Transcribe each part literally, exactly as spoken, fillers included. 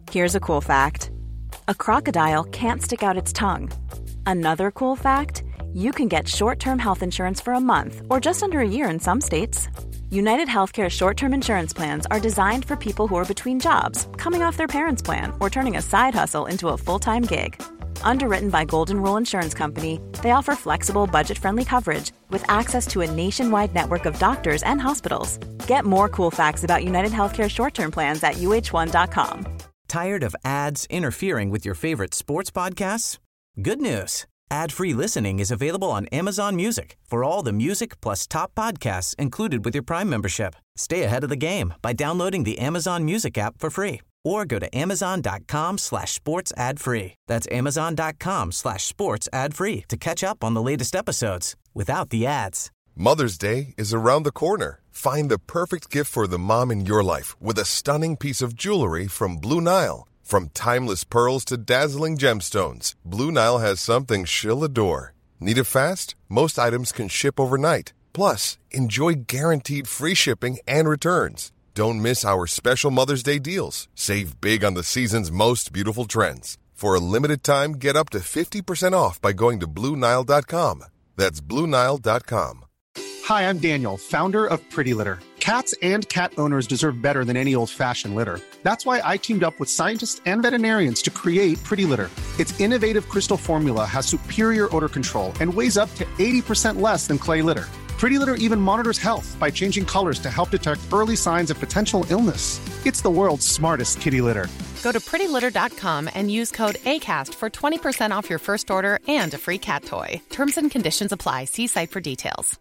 Here's a cool fact. A crocodile can't stick out its tongue. Another cool fact, you can get short-term health insurance for a month or just under a year in some states. United Healthcare short-term insurance plans are designed for people who are between jobs, coming off their parents' plan, or turning a side hustle into a full-time gig. Underwritten by Golden Rule Insurance Company, they offer flexible, budget-friendly coverage with access to a nationwide network of doctors and hospitals. Get more cool facts about United Healthcare short-term plans at U H one dot com. Tired of ads interfering with your favorite sports podcasts? Good news. Ad-free listening is available on Amazon Music for all the music plus top podcasts included with your Prime membership. Stay ahead of the game by downloading the Amazon Music app for free or go to amazon.com slash sports ad free. That's amazon.com slash sports ad free to catch up on the latest episodes without the ads. Mother's Day is around the corner. Find the perfect gift for the mom in your life with a stunning piece of jewelry from Blue Nile. From timeless pearls to dazzling gemstones, Blue Nile has something she'll adore. Need it fast? Most items can ship overnight. Plus, enjoy guaranteed free shipping and returns. Don't miss our special Mother's Day deals. Save big on the season's most beautiful trends. For a limited time, get up to fifty percent off by going to Blue Nile dot com. That's Blue Nile dot com. Hi, I'm Daniel, founder of Pretty Litter. Cats and cat owners deserve better than any old-fashioned litter. That's why I teamed up with scientists and veterinarians to create Pretty Litter. Its innovative crystal formula has superior odor control and weighs up to eighty percent less than clay litter. Pretty Litter even monitors health by changing colors to help detect early signs of potential illness. It's the world's smartest kitty litter. Go to pretty litter dot com and use code ACAST for twenty percent off your first order and a free cat toy. Terms and conditions apply. See site for details.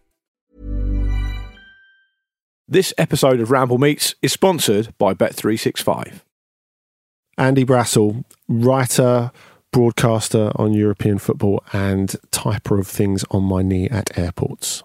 This episode of Ramble Meets is sponsored by Bet three sixty-five. Andy Brassel, writer, broadcaster on European football and typer of things on my knee at airports.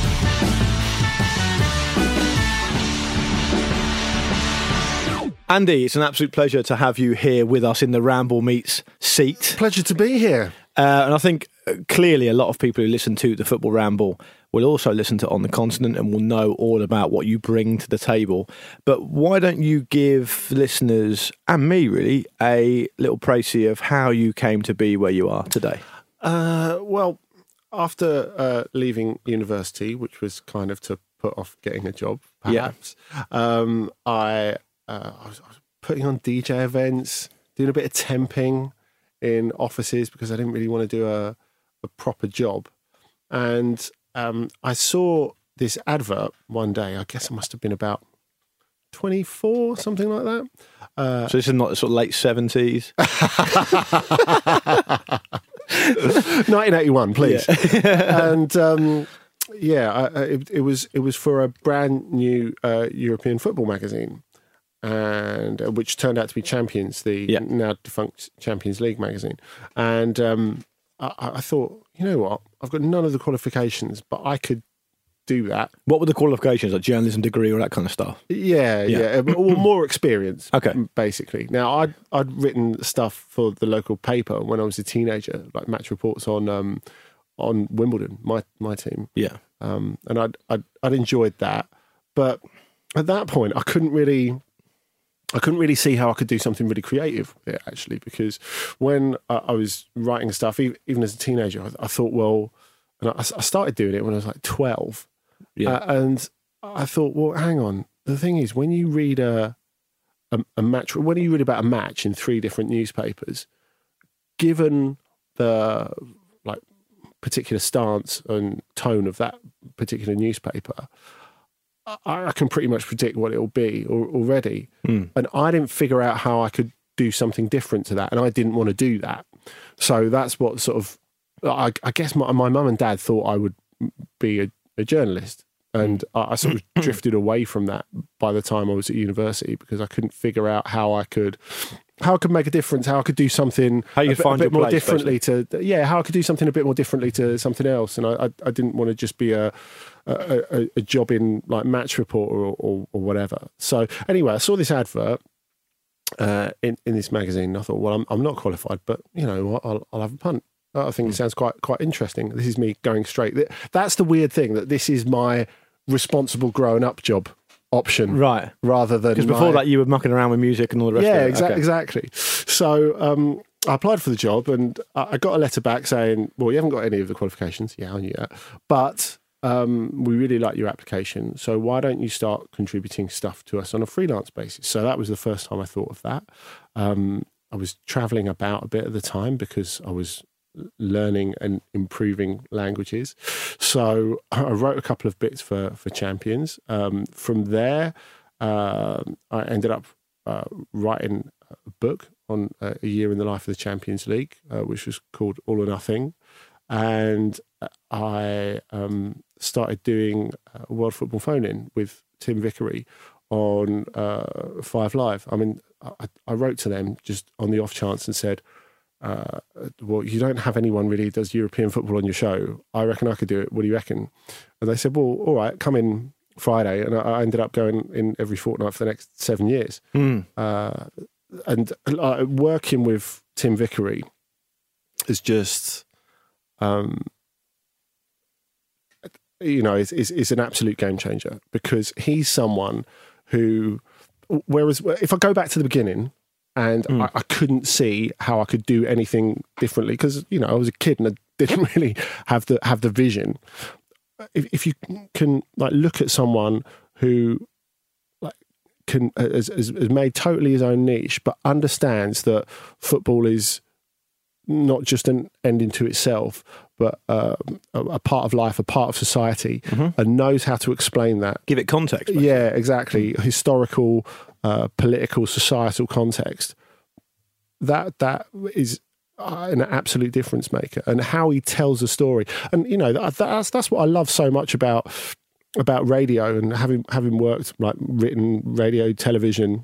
Andy, it's an absolute pleasure to have you here with us in the Ramble Meets seat. Pleasure to be here. Uh, and I think uh, clearly a lot of people who listen to the Football Ramble will also listen to On the Continent and will know all about what you bring to the table. But why don't you give listeners, and me really, a little précis of how you came to be where you are today? Uh, well, after uh, leaving university, which was kind of to put off getting a job, perhaps, yeah. um, I, uh, I, was, I was putting on D J events, doing a bit of temping in offices because I didn't really want to do a, a proper job. And um, I saw this advert one day. I guess it must have been about twenty-four, something like that. Uh, so this is not sort of late seventies? nineteen eighty-one, please. Yeah. and um, yeah, I, it, it was it was for a brand new uh, European football magazine, and uh, which turned out to be Champions, the yeah. now defunct Champions League magazine. And um, I, I thought, you know what, I've got none of the qualifications, but I could do that. What were the qualifications, like journalism degree or that kind of stuff? Yeah, yeah, yeah. or more experience. Okay, basically. Now, I'd I'd written stuff for the local paper when I was a teenager, like match reports on um, on Wimbledon, my my team. Yeah, um, and I'd, I'd I'd enjoyed that, but at that point, I couldn't really. I couldn't really see how I could do something really creative with it, actually, because when I, I was writing stuff, even, even as a teenager, I, I thought, well, and I, I started doing it when I was like twelve. Yeah. Uh, and I thought, well, hang on. The thing is, when you read a, a a match, when you read about a match in three different newspapers, given the like particular stance and tone of that particular newspaper, I, I can pretty much predict what it will be already. Mm. And I didn't figure out how I could do something different to that, and I didn't want to do that. So that's what sort of, I, I guess my my mum and dad thought I would be a, a journalist. And I sort of drifted away from that by the time I was at university because I couldn't figure out how I could, how I could make a difference, how I could do something how you a, find a bit your more place, differently basically. to, yeah, how I could do something a bit more differently to something else. And I, I, I didn't want to just be a, a, a, a job in like match reporter or, or, or whatever. So anyway, I saw this advert uh, in in this magazine. And I thought, well, I'm I'm not qualified, but you know, I'll I'll have a punt. I think it sounds quite quite interesting. This is me going straight. That's the weird thing, that this is my responsible growing up job option, right? Rather than because before my, that you were mucking around with music and all the rest. Yeah, of it. exa- Okay. exactly. So um, I applied for the job, and I got a letter back saying, "Well, you haven't got any of the qualifications." Yeah, I knew that, but um, we really like your application. So why don't you start contributing stuff to us on a freelance basis? So that was the first time I thought of that. Um, I was traveling about a bit at the time because I was learning and improving languages. So I wrote a couple of bits for, for Champions. Um, from there, uh, I ended up uh, writing a book on uh, a year in the life of the Champions League, uh, which was called All or Nothing. And I um, started doing a World Football Phone-In with Tim Vickery on uh, Five Live. I mean, I, I wrote to them just on the off chance and said, uh, well, you don't have anyone really who does European football on your show. I reckon I could do it. What do you reckon? And they said, well, all right, come in Friday. And I, I ended up going in every fortnight for the next seven years. Mm. Uh, and uh, working with Tim Vickery is just... Um, you know, is, is is an absolute game changer because he's someone who, whereas if I go back to the beginning and mm. I, I couldn't see how I could do anything differently because, you know, I was a kid and I didn't really have the have the vision. If, if you can like look at someone who like can has, has made totally his own niche, but understands that football is not just an end into itself, but uh, a, a part of life, a part of society, mm-hmm. and knows how to explain that. Give it context. Basically. Yeah, exactly. Historical, uh, political, societal context. That that is uh, an absolute difference maker, and how he tells a story. And you know, that, that's that's what I love so much about about radio and having having worked like written radio, television.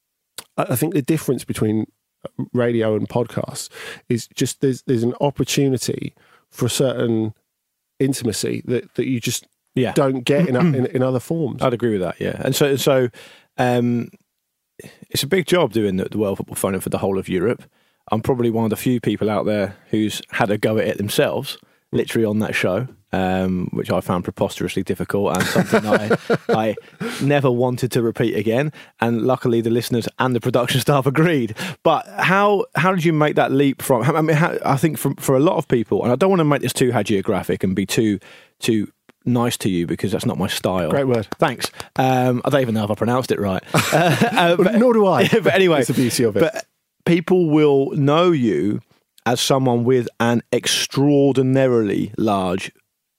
I, I think the difference between radio and podcasts is just there's there's an opportunity for a certain intimacy that, that you just yeah. don't get in, in in other forms. I'd agree with that, yeah. And so so um, it's a big job doing the, the World Football Phone-In for the whole of Europe. I'm probably one of the few people out there who's had a go at it themselves, literally on that show. Um, which I found preposterously difficult and something I, I never wanted to repeat again. And luckily, the listeners and the production staff agreed. But how how did you make that leap from? I mean, how, I think for for a lot of people, and I don't want to make this too hagiographic and be too too nice to you because that's not my style. Great word. Thanks. Um, I don't even know if I pronounced it right. uh, uh, but, Nor do I. But anyway, it's the beauty of it. But people will know you as someone with an extraordinarily large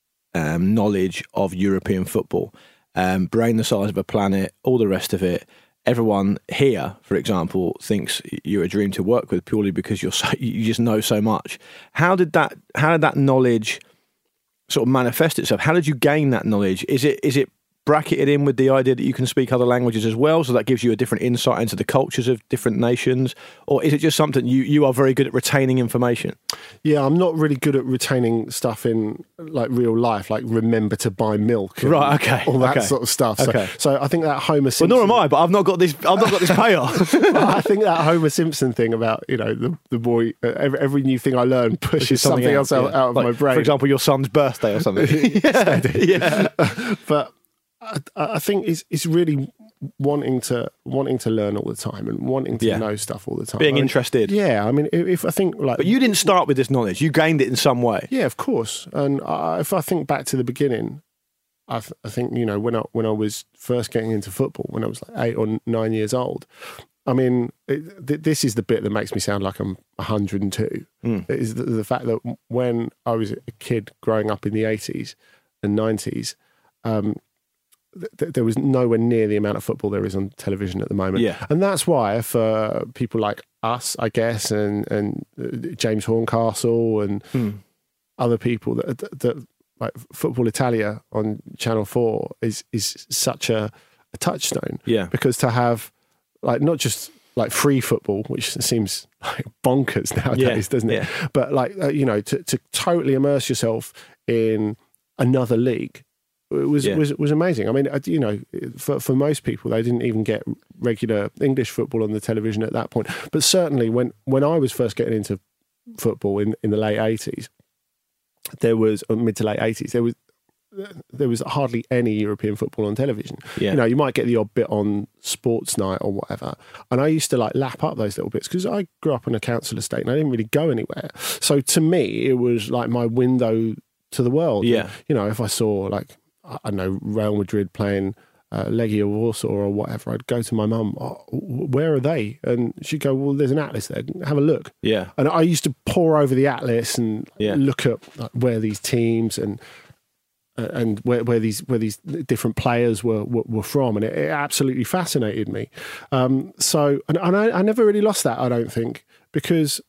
Um, knowledge of European football, um, brain the size of a planet, all the rest of it. Everyone here, for example, thinks you're a dream to work with purely because you're so, you just know so much. How did that? How did that knowledge sort of manifest itself? How did you gain that knowledge? Is it is it bracketed in with the idea that you can speak other languages as well, so that gives you a different insight into the cultures of different nations? Or is it just something you, you are very good at retaining information? Yeah, I'm not really good at retaining stuff in like real life, like remember to buy milk, and right? Okay, all that okay. sort of stuff. So, okay. so I think that Homer Simpson. Well, nor am I, but I've not got this. I've not got this payoff. I think that Homer Simpson thing about you know the the boy uh, every, every new thing I learn pushes something, something else out, yeah. out of like, my brain. For example, your son's birthday or something. yeah, yeah. But I, I think it's it's really wanting to wanting to learn all the time and wanting to yeah. know stuff all the time. Being I mean, interested. Yeah, I mean, if, if I think like, but you didn't start with this knowledge. You gained it in some way. Yeah, of course. And I, if I think back to the beginning, I, th- I think you know when I when I was first getting into football, when I was like eight or nine years old. I mean, it, th- this is the bit that makes me sound like I'm one hundred and two. Mm. Is the, the fact that when I was a kid growing up in the eighties and nineties. Um, th- there was nowhere near the amount of football there is on television at the moment. Yeah. And that's why for people like us, I guess, and, and James Horncastle and hmm. other people, that, that, that like Football Italia on Channel four is is such a, a touchstone. Yeah. Because to have like not just like free football, which seems like bonkers nowadays, yeah. doesn't it? Yeah. But like, uh, you know, to, to totally immerse yourself in another league, it was, yeah. was was amazing. I mean, you know, for for most people, they didn't even get regular English football on the television at that point. But certainly, when, when I was first getting into football in, in the late eighties, there was or mid to late eighties, there was there was hardly any European football on television. Yeah. You know, you might get the odd bit on Sports Night or whatever. And I used to like lap up those little bits because I grew up in a council estate and I didn't really go anywhere. So to me, it was like my window to the world. Yeah. And, you know, if I saw like, I don't know, Real Madrid playing uh, Legia Warsaw or whatever, I'd go to my mum, oh, where are they? And she'd go, well, there's an atlas there. Have a look. Yeah. And I used to pore over the atlas and Yeah. look at like, where these teams and and where, where these where these different players were were, were from, and it, it absolutely fascinated me. Um, so, and, and I, I never really lost that. I don't think, because,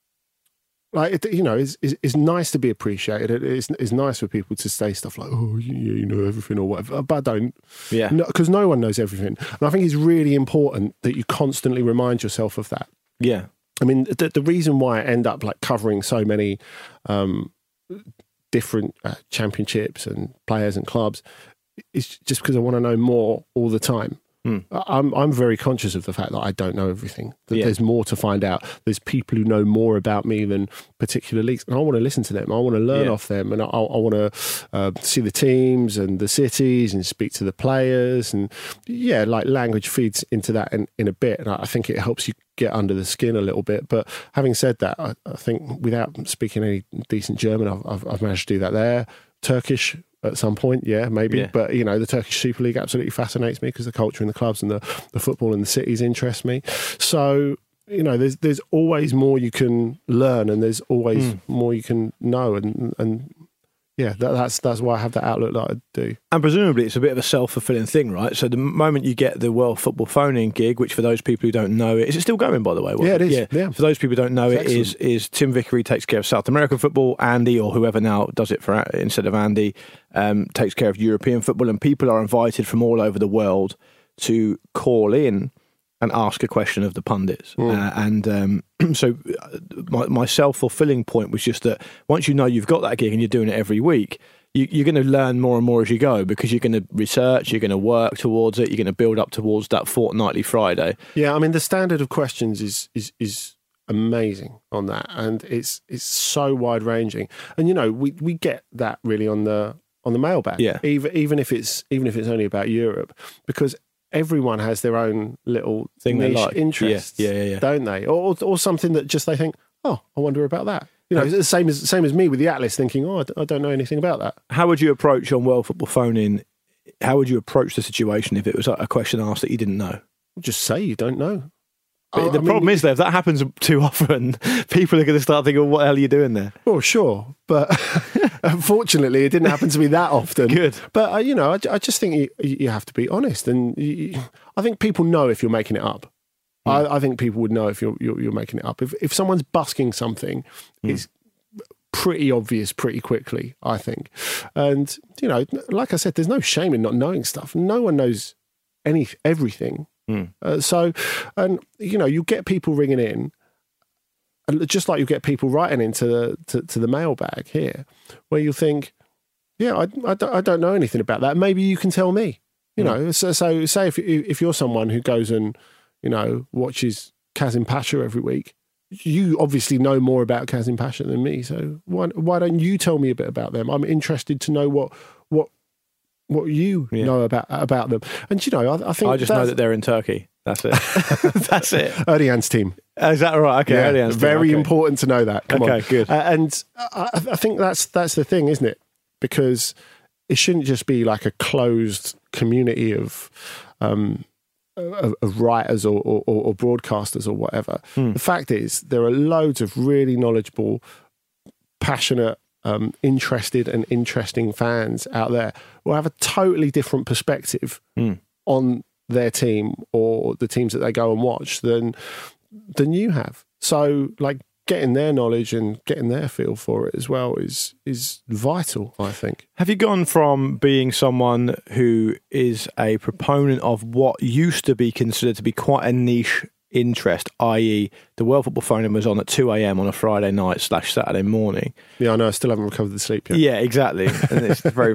like, it, you know, it's, it's, it's nice to be appreciated. It's, it's nice for people to say stuff like, "Oh, yeah, you know everything" or whatever. But I don't, Yeah. because no, no one knows everything. And I think it's really important that you constantly remind yourself of that. Yeah. I mean, the, the reason why I end up like covering so many um, different uh, championships and players and clubs is just because I want to know more all the time. Mm. I'm I'm very conscious of the fact that I don't know everything. That Yeah. there's more to find out. There's people who know more about me than particular leagues, and I want to listen to them. I want to learn Yeah. off them, and I, I want to uh, see the teams and the cities and speak to the players. And yeah, like language feeds into that in, in a bit, and I think it helps you get under the skin a little bit. But having said that, I, I think without speaking any decent German, I've, I've, I've managed to do that there. Turkish. At some point, yeah, maybe. Yeah. But, you know, the Turkish Super League absolutely fascinates me because the culture in the clubs and the, the football in the cities interest me. So, you know, there's there's always more you can learn and there's always Mm. more you can know. And, and yeah, that, that's that's why I have that outlook that I do. And presumably it's a bit of a self-fulfilling thing, right? So the moment you get the World Football Phone-In gig, which for those people who don't know it, is it still going, by the way? What- Yeah, it is. Yeah. For those people who don't know It's it, is is Tim Vickery takes care of South American football, Andy, or whoever now does it for instead of Andy, um, takes care of European football, and people are invited from all over the world to call in and ask a question of the pundits. Mm. Uh, and um, so my, my self-fulfilling point was just that once you know you've got that gig and you're doing it every week, you, you're going to learn more and more as you go because you're going to research, you're going to work towards it, you're going to build up towards that fortnightly Friday. Yeah, I mean, the standard of questions is is is amazing on that, and it's it's so wide ranging. And you know, we we get that really on the on the mailbag, Yeah. Even even if it's even if it's only about Europe, because everyone has their own little Thing they niche like. interests, Yeah, yeah, yeah, yeah. don't they? Or or something that just they think, oh, I wonder about that. You know, it's the same as same as me with the Atlas, thinking, oh, I d- I don't know anything about that. How would you approach on World Football Phone-In? How would you approach the situation if it was a question asked that you didn't know? Just say you don't know. But I- the I mean, problem is, though, if that happens too often, people are going to start thinking, what the hell are you doing there? Well, sure, but unfortunately, it didn't happen to me that often. Good. But, uh, you know, I, I just think you, you have to be honest. And you, I think people know if you're making it up. Mm. I, I think people would know if you're, you're, you're making it up. If, if someone's busking something, Mm. it's pretty obvious pretty quickly, I think. And, you know, like I said, there's no shame in not knowing stuff. No one knows any everything. Mm. Uh, so, and, you know, you get people ringing in, and just like you get people writing into the, to, to the mailbag here, where you think, yeah, I, I, don't, I don't know anything about that. Maybe you can tell me. You know, so, so say if if you're someone who goes and, you know, watches Kazim Pasha every week, you obviously know more about Kazim Pasha than me. So why why don't you tell me a bit about them? I'm interested to know what what what you Yeah. know about about them. And you know, I, I think I just know that's- that they're in Turkey. That's it. That's it. Erdogan's team. Oh, is that right? Okay. Yeah, Allianz team, very okay. important to know that. Come Okay, on. good. Uh, and I, I think that's that's the thing, isn't it? Because it shouldn't just be like a closed community of um, of, of writers or, or, or broadcasters or whatever. Hmm. The fact is, there are loads of really knowledgeable, passionate, um, interested, and interesting fans out there who have a totally different perspective Hmm. on their team or the teams that they go and watch than than you have. So, like, getting their knowledge and getting their feel for it as well is is vital, I think. Have you gone from being someone who is a proponent of what used to be considered to be quite a niche interest, that is the World Football Phone-In was on at two a.m. on a Friday night slash Saturday morning? Yeah, I know. I still haven't recovered the sleep yet. Yeah, exactly. And it's very, very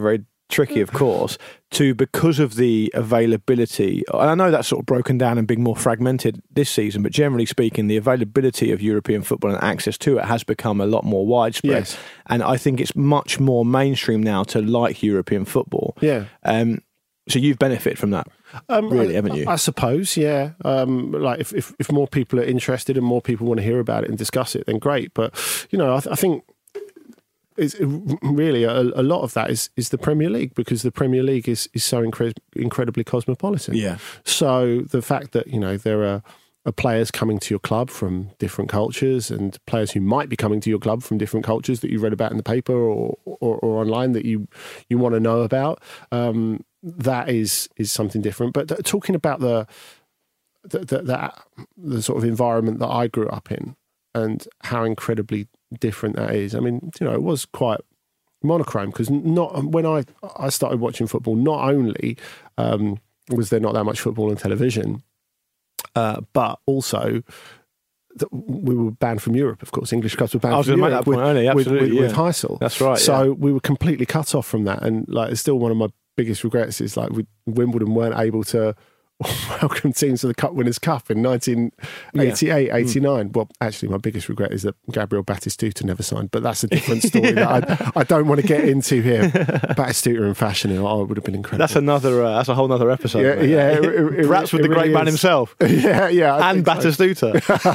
tricky, of course, to because of the availability. And I know that's sort of broken down and being more fragmented this season, but generally speaking, the availability of European football and access to it has become a lot more widespread. Yes. And I think it's much more mainstream now to like European football. Yeah. Um, so you've benefited from that, um, really, I, haven't you? I suppose, yeah. Um, like if, if if more people are interested and more people want to hear about it and discuss it, then great. But you know, I, th- I think. It's really a, a lot of that is, is the Premier League, because the Premier League is, is so incre- incredibly cosmopolitan. Yeah. So the fact that, you know, there are, are players coming to your club from different cultures, and players who might be coming to your club from different cultures that you read about in the paper or or, or online that you you want to know about, um, that is is something different. But th- talking about the the, the the the sort of environment that I grew up in and how incredibly different that is. I mean, you know, it was quite monochrome, because not when I I started watching football, not only um, was there not that much football on television, uh, but also that we were banned from Europe. Of course, English clubs were banned I was from going to Europe make that point with, earlier, with, absolutely, with, with yeah. Heysel. That's right. So yeah. we were completely cut off from that, and like it's still one of my biggest regrets is like we, Wimbledon weren't able to welcome teams to the Cup Winners' Cup in nineteen eighty-eight, eighty-nine. Mm. Well, actually, my biggest regret is that Gabriel Batistuta never signed, but that's a different story that I, I don't want to get into here. Batistuta and Fashanu, oh, it would have been incredible. That's another. Uh, that's a whole other episode. Yeah, mate. yeah. It, it, it, Perhaps with it the great really man is. himself. yeah, yeah. I and think so.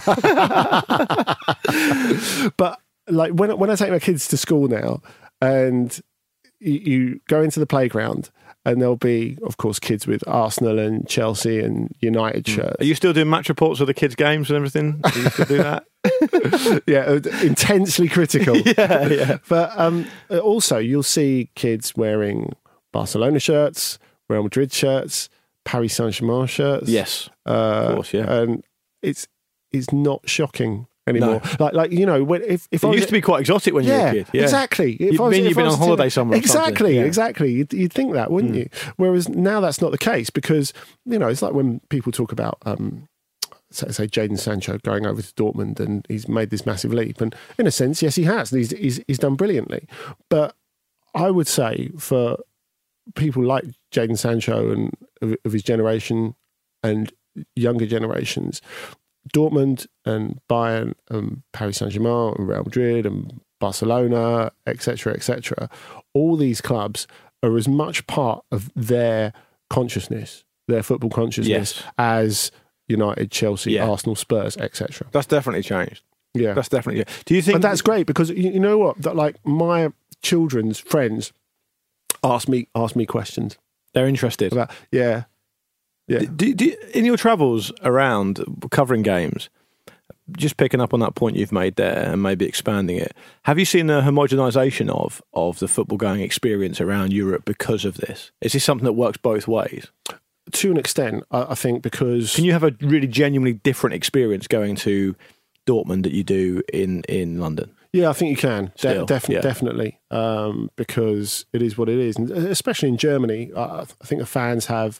Batistuta. But like when when I take my kids to school now, and you, you go into the playground, and there'll be, of course, kids with Arsenal and Chelsea and United shirts. Are you still doing match reports of the kids' games and everything? Do you still do that? yeah, intensely critical. yeah, yeah. But um, also, you'll see kids wearing Barcelona shirts, Real Madrid shirts, Paris Saint-Germain shirts. Yes, uh, of course, yeah. And it's it's not shocking anymore. No. Like, like you know, when if, if it I was, used to be quite exotic when yeah, you were a kid. Yeah, exactly. If You'd I was, mean if you've I been was on holiday to, somewhere. or Exactly, something. Yeah. exactly. You'd, you'd think that, wouldn't mm. you? Whereas now that's not the case, because you know it's like when people talk about, um, say, say Jadon Sancho going over to Dortmund and he's made this massive leap, and in a sense, yes, he has. And he's he's, he's done brilliantly. But I would say for people like Jadon Sancho and of, of his generation and younger generations, Dortmund and Bayern and Paris Saint-Germain and Real Madrid and Barcelona, et cetera, et cetera, all these clubs are as much part of their consciousness, their football consciousness, yes. as United, Chelsea, yeah. Arsenal, Spurs, et cetera. That's definitely changed. Yeah, that's definitely. Do you think? And that's great, because you, you know what? That like my children's friends ask me ask me questions. They're interested about yeah. Yeah. Do, do, in your travels around covering games, just picking up on that point you've made there and maybe expanding it, have you seen a homogenisation of of the football going experience around Europe because of this? Is this something that works both ways? To an extent, I, I think, because can you have a really genuinely different experience going to Dortmund that you do in, in London? Yeah, I think you can. Still, De- def- yeah. Definitely. Um, because it is what it is. And especially in Germany, I, I think the fans have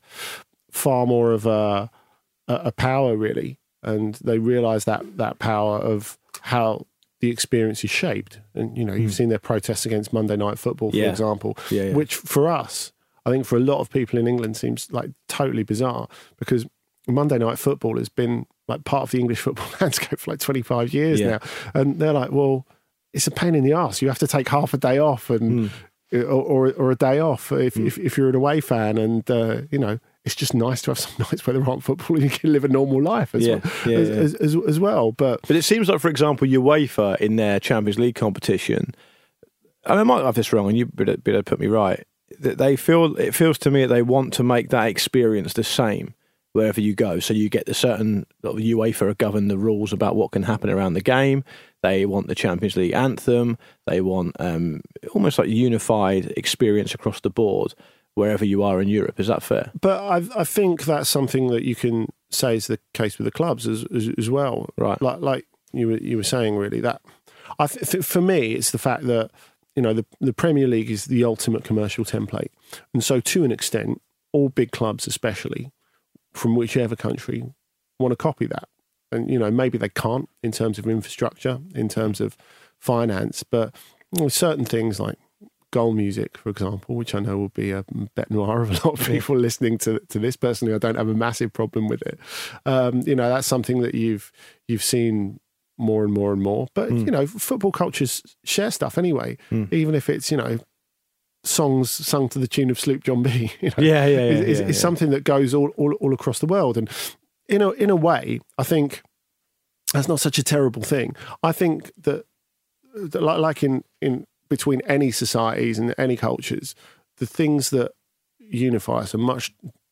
far more of a, a power, really. And they realise that, that power of how the experience is shaped. And, you know, you've mm. seen their protests against Monday Night Football, for yeah. example, yeah, yeah. which for us, I think for a lot of people in England seems like totally bizarre, because Monday Night Football has been like part of the English football landscape for like twenty-five years yeah. now. And they're like, well, it's a pain in the arse. You have to take half a day off and mm. or, or or a day off if mm. if, if you're an away fan. And, uh, you know, it's just nice to have some nights where there aren't football and you can live a normal life as, yeah. well, Yeah, as, yeah. As, as, as well. But but it seems like, for example, UEFA in their Champions League competition, and I might have this wrong and you better, better put me right, that they feel, it feels to me that they want to make that experience the same wherever you go. So you get the certain, UEFA govern the rules about what can happen around the game. They want the Champions League anthem. They want um, almost like unified experience across the board wherever you are in Europe. Is that fair? But I, I think that's something that you can say is the case with the clubs as as, as well. Right. Like like you were you were saying, really, that I th- for me it's the fact that, you know, the the Premier League is the ultimate commercial template, and so to an extent, all big clubs, especially from whichever country, want to copy that. And, you know, maybe they can't in terms of infrastructure, in terms of finance, but, you know, certain things like goal music, for example, which I know will be a bête noire of a lot of people listening to to this. Personally, I don't have a massive problem with it. Um, you know, that's something that you've you've seen more and more and more. But mm. you know, football cultures share stuff anyway, mm. even if it's, you know, songs sung to the tune of Sloop John B. You know, yeah, yeah, yeah, is, yeah, is, yeah. is something that goes all, all all across the world, and in a in a way, I think that's not such a terrible thing. I think that, that like, like in in between any societies and any cultures, the things that unify us are much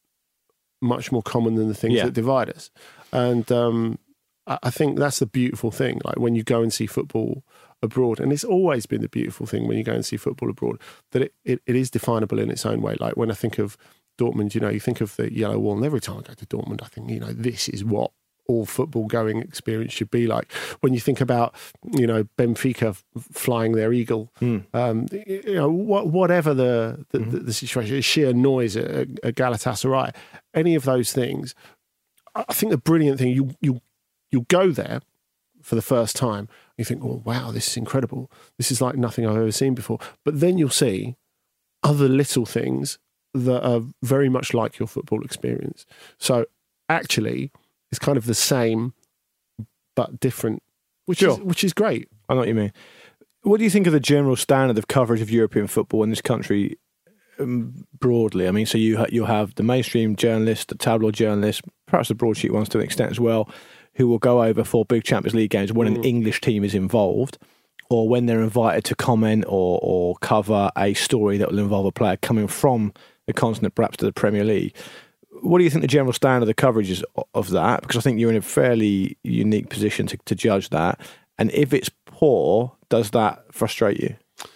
much more common than the things Yeah. that divide us, and um, I, I think that's the beautiful thing. Like when you go and see football abroad, and it's always been the beautiful thing when you go and see football abroad, that it, it, it is definable in its own way. Like when I think of Dortmund, you know, you think of the yellow wall, and every time I go to Dortmund, I think, you know, this is what all football going experience should be like. When you think about, you know, Benfica f- flying their eagle, mm. um, you know, wh- whatever the the, mm-hmm. the the situation, sheer noise at, at Galatasaray, any of those things, I think the brilliant thing, you you you go there for the first time, you think, oh wow, this is incredible. This is like nothing I've ever seen before. But then you'll see other little things that are very much like your football experience. So actually, it's kind of the same but different, which Sure. is which is great. I know what you mean. What do you think of the general standard of coverage of European football in this country um, broadly? I mean, so you ha- you'll have the mainstream journalists, the tabloid journalists, perhaps the broadsheet ones to an extent as well, who will go over for big Champions League games when mm. an English team is involved, or when they're invited to comment or, or cover a story that will involve a player coming from the continent, perhaps to the Premier League. What do you think the general standard of the coverage is of that? Because I think you're in a fairly unique position to, to judge that. And if it's poor, does that frustrate you?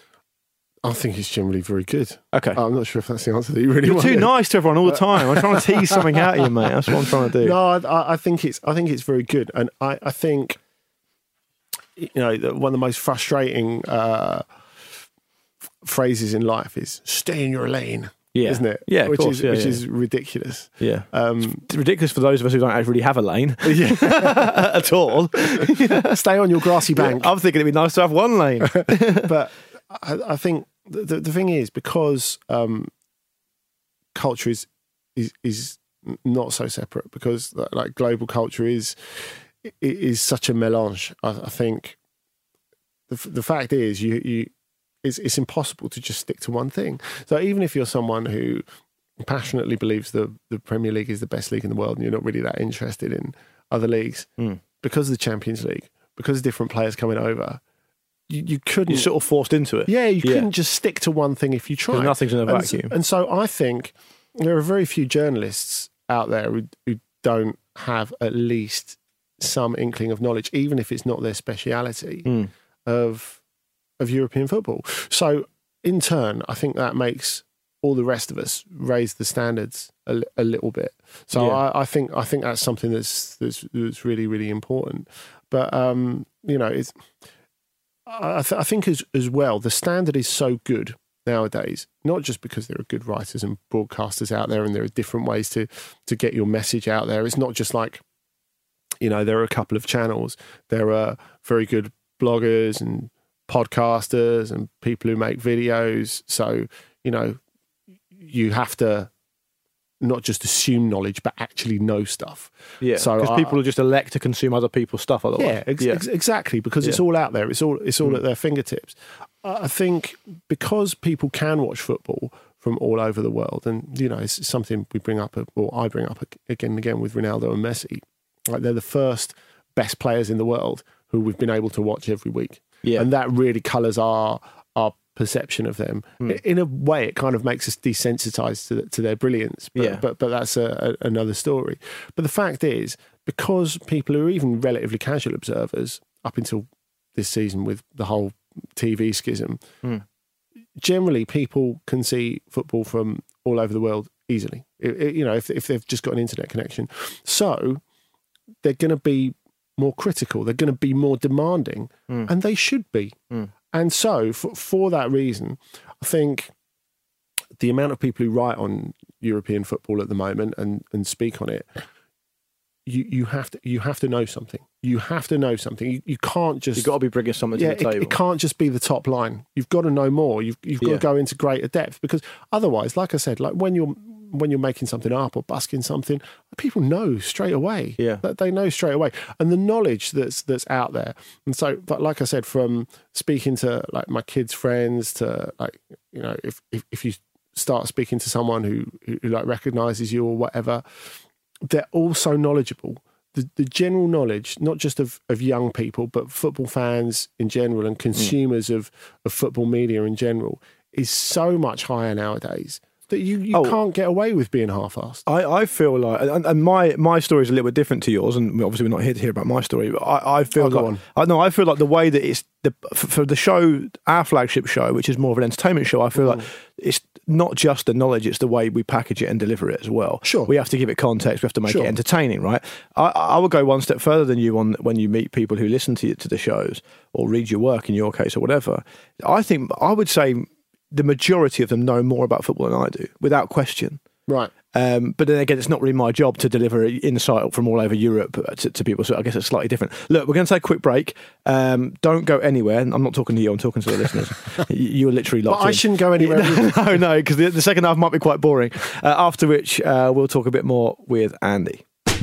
I think it's generally very good. Okay. I'm not sure if that's the answer that you really You're wanted. too nice to everyone all the time. I'm trying to tease something out of you, mate. That's what I'm trying to do. No, I, I think it's I think it's very good, and I, I think, you know, one of the most frustrating uh, phrases in life is "stay in your lane." Yeah. Isn't it? Yeah, of which course, is yeah, which yeah. is ridiculous. Yeah, um, it's ridiculous for those of us who don't actually have a lane yeah. at all. Stay on your grassy bank. Yeah, I'm thinking it'd be nice to have one lane, but I, I think the, the thing is, because um, culture is, is is not so separate, because like global culture is is such a melange. I, I think the the fact is you you. It's, it's impossible to just stick to one thing. So even if you're someone who passionately believes the, the Premier League is the best league in the world and you're not really that interested in other leagues, mm. because of the Champions League, because of different players coming over, you, you couldn't... You're sort of forced into it. Yeah, you yeah. couldn't just stick to one thing if you tried. Nothing's in a and vacuum. So, and so I think there are very few journalists out there who, who don't have at least some inkling of knowledge, even if it's not their speciality, mm. of... of European football. So in turn, I think that makes all the rest of us raise the standards a, a little bit. So yeah. I, I think I think that's something that's that's, that's really, really important. But um, you know, it's I, th- I think as as well, the standard is so good nowadays, not just because there are good writers and broadcasters out there and there are different ways to to get your message out there. It's not just like, you know, there are a couple of channels. There are very good bloggers and podcasters and people who make videos. So, you know, you have to not just assume knowledge, but actually know stuff. Yeah, so because people will just elect to consume other people's stuff otherwise. Yeah, ex- yeah. Ex- exactly, because yeah. it's all out there. It's all it's all mm. at their fingertips. I think because people can watch football from all over the world, and, you know, it's something we bring up, or I bring up again and again with Ronaldo and Messi. Like, they're the first best players in the world who we've been able to watch every week. Yeah. And that really colours our our perception of them. Mm. In a way, it kind of makes us desensitised to, to their brilliance. But, yeah. but, but that's a, a, another story. But the fact is, because people who are even relatively casual observers, up until this season with the whole T V schism, mm. generally people can see football from all over the world easily. It, it, you know, if, if they've just got an internet connection. So they're going to be more critical, they're going to be more demanding, mm. and they should be. Mm. And so for, for that reason, I think the amount of people who write on European football at the moment and, and speak on it you, you have to you have to know something. You have to know something. You, you can't just... You've got to be bringing something yeah, to the table. It, it can't just be the top line. You've got to know more. You've, you've got Yeah. to go into greater depth, because otherwise, like I said, like when you're when you're making something up or busking something, people know straight away. Yeah. That they know straight away. And the knowledge that's that's out there. And so, but like I said, from speaking to like my kids' friends to like, you know, if if, if you start speaking to someone who, who, who like recognizes you or whatever, they're all so knowledgeable. The, the general knowledge, not just of, of young people, but football fans in general and consumers mm. of, of football media in general, is so much higher nowadays that you, you Oh. can't get away with being half-assed. I, I feel like, and, and my, my story is a little bit different to yours, and obviously we're not here to hear about my story, but I, I feel Oh, go like, on. I know, I feel like the way that it's, the, for, for the show, our flagship show, which is more of an entertainment show, I feel Mm. like it's not just the knowledge, it's the way we package it and deliver it as well. Sure. We have to give it context, we have to make Sure. it entertaining, right? I, I would go one step further than you on when you meet people who listen to you, to the shows or read your work in your case or whatever. I think, I would say the majority of them know more about football than I do, without question. Right. Um, but then again, it's not really my job to deliver insight from all over Europe to, to people, so I guess it's slightly different. Look, we're going to take a quick break. Um, don't go anywhere. I'm not talking to you, I'm talking to the listeners. You- You're literally locked But I in. shouldn't go anywhere. no, no, because the, the second half might be quite boring. Uh, after which, uh, we'll talk a bit more with Andy.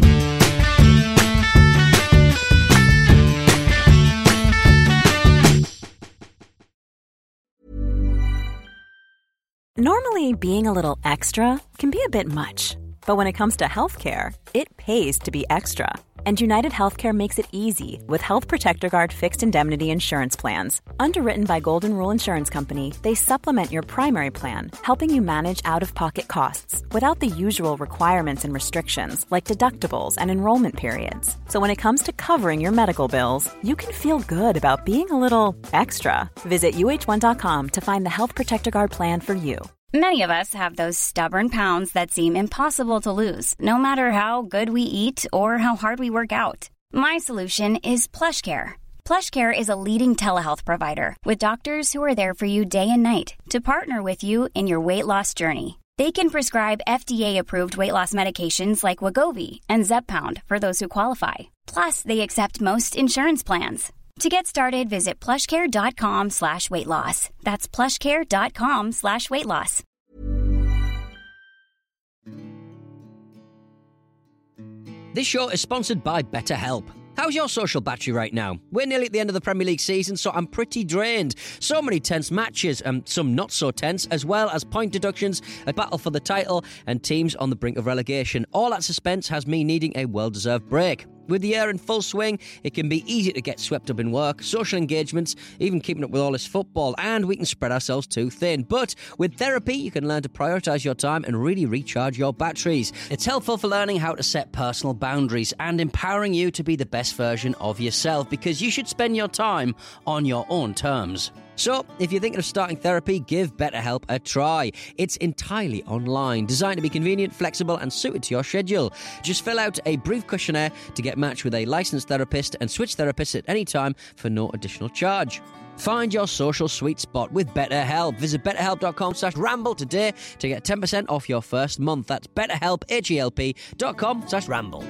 Normally, being a little extra can be a bit much, but when it comes to healthcare, it pays to be extra. And United Healthcare makes it easy with Health Protector Guard fixed indemnity insurance plans. Underwritten by Golden Rule Insurance Company, they supplement your primary plan, helping you manage out-of-pocket costs without the usual requirements and restrictions like deductibles and enrollment periods. So when it comes to covering your medical bills, you can feel good about being a little extra. Visit U H one dot com to find the Health Protector Guard plan for you. Many of us have those stubborn pounds that seem impossible to lose, no matter how good we eat or how hard we work out. My solution is PlushCare. PlushCare is a leading telehealth provider with doctors who are there for you day and night to partner with you in your weight loss journey. They can prescribe F D A-approved weight loss medications like Wegovy and Zepbound for those who qualify. Plus, they accept most insurance plans. To get started, visit plushcare.com slash weight loss. That's plushcare.com slash weight loss. This show is sponsored by BetterHelp. How's your social battery right now? We're nearly at the end of the Premier League season, so I'm pretty drained. So many tense matches, and some not so tense, as well as point deductions, a battle for the title, and teams on the brink of relegation. All that suspense has me needing a well-deserved break. With the year in full swing, it can be easy to get swept up in work, social engagements, even keeping up with all this football, and we can spread ourselves too thin. But with therapy, you can learn to prioritise your time and really recharge your batteries. It's helpful for learning how to set personal boundaries and empowering you to be the best version of yourself, because you should spend your time on your own terms. So, if you're thinking of starting therapy, give BetterHelp a try. It's entirely online, designed to be convenient, flexible, and suited to your schedule. Just fill out a brief questionnaire to get matched with a licensed therapist and switch therapists at any time for no additional charge. Find your social sweet spot with BetterHelp. Visit betterhelp.com slash ramble today to get ten percent off your first month. That's betterhelp, H-E-L-P dot com slash ramble.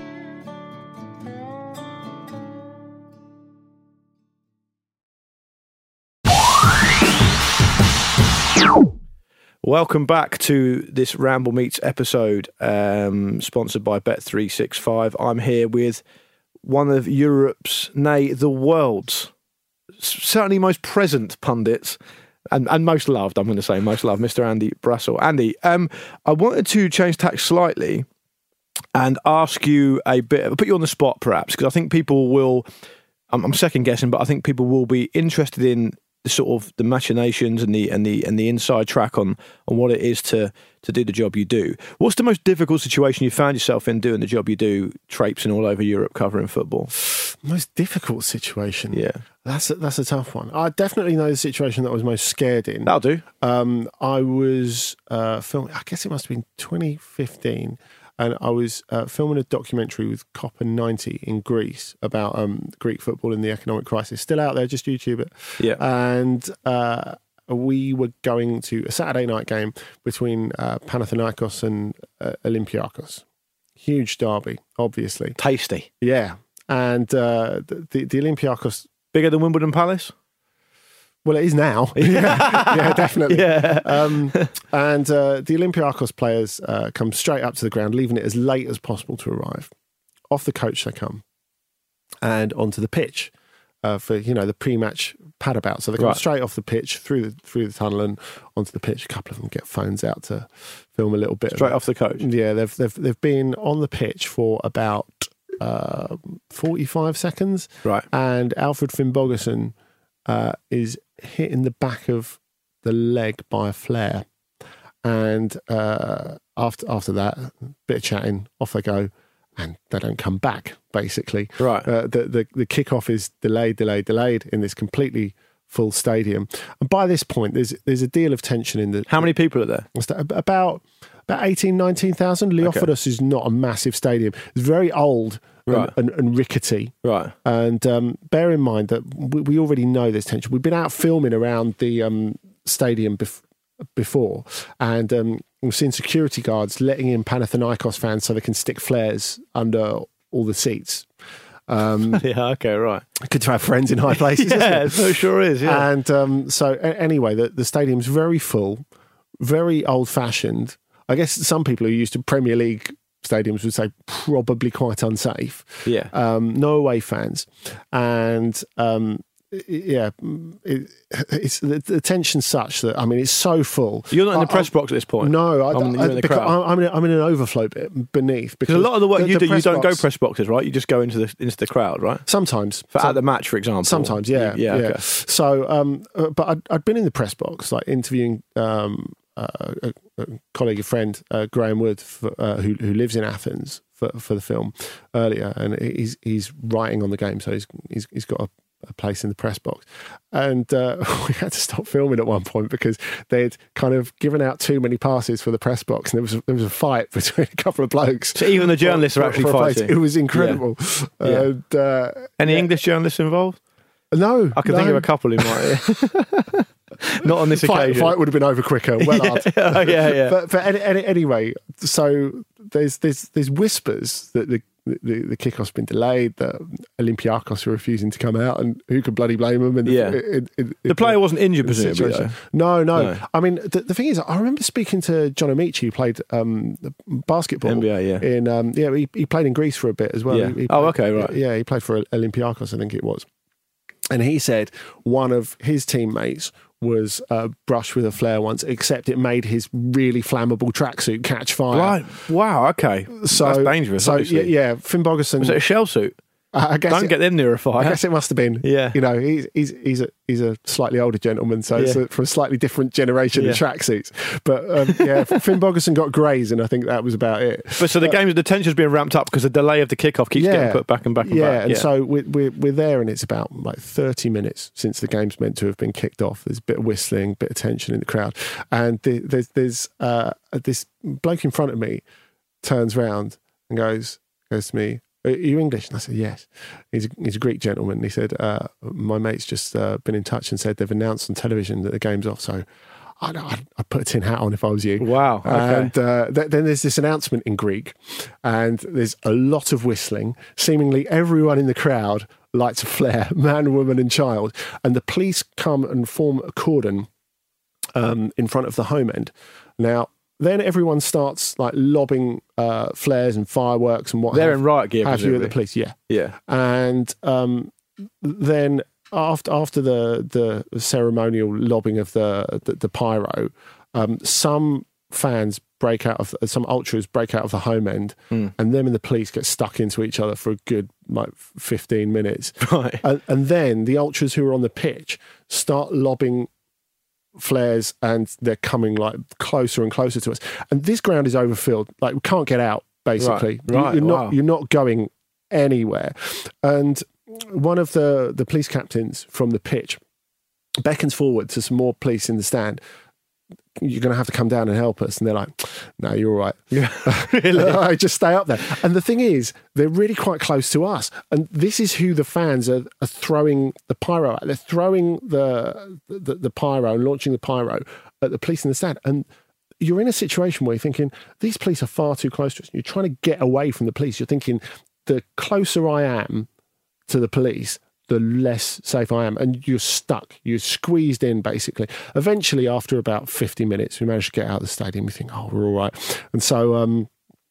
Welcome back to this Ramble Meets episode, um, sponsored by Bet three sixty-five. I'm here with one of Europe's, nay, the world's, certainly most present pundits, and, and most loved, I'm going to say, most loved, Mister Andy Brassell. Andy, um, I wanted to change tack slightly and ask you a bit, put you on the spot perhaps, because I think people will, I'm, I'm second guessing, but I think people will be interested in the sort of the machinations and the and the and the inside track on on what it is to to do the job you do. What's the most difficult situation you found yourself in doing the job you do, traipsing all over Europe covering football? Most difficult situation? Yeah. That's a, that's a tough one. I definitely know the situation that I was most scared in. That'll do. Um, I was uh, filming, I guess it must have been twenty fifteen, and I was uh, filming a documentary with Copper ninety in Greece about um, Greek football and the economic crisis. Still out there, just YouTube it. Yeah. And uh, we were going to a Saturday night game between uh, Panathinaikos and uh, Olympiakos. huge derby, obviously. Tasty. Yeah. And uh, the, the Olympiacos... Bigger than Wimbledon Palace? Well, it is now. yeah, yeah, definitely. Yeah. Um, and uh, the Olympiacos players uh, come straight up to the ground, leaving it as late as possible to arrive. Off the coach they come and onto the pitch uh, for, you know, the pre-match pad about. So they come Right. straight off the pitch, through the, through the tunnel and onto the pitch. A couple of them get phones out to film a little bit. Straight of off the coach? Yeah, they've, they've, they've been on the pitch for about uh, forty-five seconds. Right. And Alfred Finnbogason uh, is hit in the back of the leg by a flare. And uh, after after that, bit of chatting, off they go, and they don't come back, basically. Right. Uh, the, the, the kickoff is delayed, delayed, delayed in this completely full stadium. And by this point, there's there's a deal of tension in the... How many people are there? About, about eighteen, nineteen thousand. Leopolis okay. is not a massive stadium. It's very old right. and, and, and rickety. Right. And um, bear in mind that we, we already know there's tension. We've been out filming around the um, stadium bef- before, and um, we've seen security guards letting in Panathinaikos fans so they can stick flares under all the seats. Um, yeah, okay, right. Good to have friends in high places. yeah, isn't it? it sure is. Yeah. And um, so, a- anyway, the, the stadium's very full, very old-fashioned. I guess some people who are used to Premier League stadiums would say probably quite unsafe. Yeah. Um, no away fans. And um, yeah, it, it's the, the tension's such that, I mean, it's so full. You're not in the I, press box at this point? No, I, I'm, I, in the because crowd. I'm, in, I'm in an overflow bit beneath. Because a lot of the work the, you the do, you don't box, go press boxes, right? You just go into the into the crowd, right? Sometimes. For some, at the match, for example. Sometimes, yeah. Yeah, yeah. okay. So, um, but I'd, I'd been in the press box, like interviewing um, uh, a, a colleague, a friend, uh, Graham Wood, for, uh, who who lives in Athens for for the film earlier, and he's he's writing on the game, so he's he's, he's got a, a place in the press box, and uh, we had to stop filming at one point because they'd kind of given out too many passes for the press box, and there was a, there was a fight between a couple of blokes. So even the journalists for, are actually for fighting. It was incredible. Yeah. Yeah. And, uh, Any yeah. English journalists involved? No, I can no. think of a couple who might. Not on this fight, occasion. Fight would have been over quicker. Well, yeah. Oh, yeah, yeah. But, but any, any, anyway, so there's there's there's whispers that the the, the kickoff's been delayed, that Olympiacos are refusing to come out, and who could bloody blame them? In the, yeah. in, in, the player wasn't injured, presumably. Though. No, no, no. I mean, the, the thing is, I remember speaking to John Amici, who played um, basketball. N B A, yeah. In um, yeah, he, he played in Greece for a bit as well. Yeah. He, he oh, played, okay, right. Yeah, he played for Olympiacos, I think it was. And he said one of his teammates was uh, brushed with a flare once, except it made his really flammable tracksuit catch fire. Right. Wow. Okay. So that's dangerous. So obviously. yeah, yeah, Finnbogason. Was it a shell suit? I guess Don't it, get them near a fire. I guess it must have been. Yeah. You know, he's he's he's a he's a slightly older gentleman, so it's Yeah. a, from a slightly different generation Yeah. of tracksuits. But um, yeah, Finnbogason got grazed, and I think that was about it. But so the uh, game's the tension's being ramped up because the delay of the kickoff keeps yeah, getting put back and back and yeah, back. and Yeah, so we're, we're we're there, and it's about like thirty minutes since the game's meant to have been kicked off. There's a bit of whistling, a bit of tension in the crowd, and the, there's there's uh, this bloke in front of me turns round and goes goes to me, "Are you English?" And I said, "Yes." He's a, he's a Greek gentleman. And he said, uh, "My mate's just uh, been in touch and said they've announced on television that the game's off. So I'd, I'd, I'd put a tin hat on if I was you." Wow. Okay. And uh, th- then there's this announcement in Greek, and there's a lot of whistling. Seemingly everyone in the crowd lights a flare, man, woman, and child. And the police come and form a cordon um, in front of the home end. Now, then everyone starts like lobbing uh, flares and fireworks and what They're have, in riot gear, have you at presumably. the police, yeah. Yeah. And um, then after after the the ceremonial lobbing of the the, the pyro, um, some fans break out of some ultras break out of the home end, Mm. and them and the police get stuck into each other for a good like fifteen minutes, Right. and, and then the ultras who are on the pitch start lobbing flares, and they're coming like closer and closer to us. And this ground is overfilled; like we can't get out. Basically, Right, right, You, are wow. not you're not going anywhere. And one of the the police captains from the pitch beckons forward to some more police in the stand. You're going to have to come down and help us. And they're like, "No, you're all right. Yeah. Really? I just stay up there." And the thing is, they're really quite close to us. And this is who the fans are, are throwing the pyro at. They're throwing the, the the pyro and launching the pyro at the police in the stand. And you're in a situation where you're thinking, these police are far too close to us. You're trying to get away from the police. You're thinking, the closer I am to the police, the less safe I am. And you're stuck. You're squeezed in, basically. Eventually, after about fifty minutes, we managed to get out of the stadium. We think, oh, we're all right. And so um,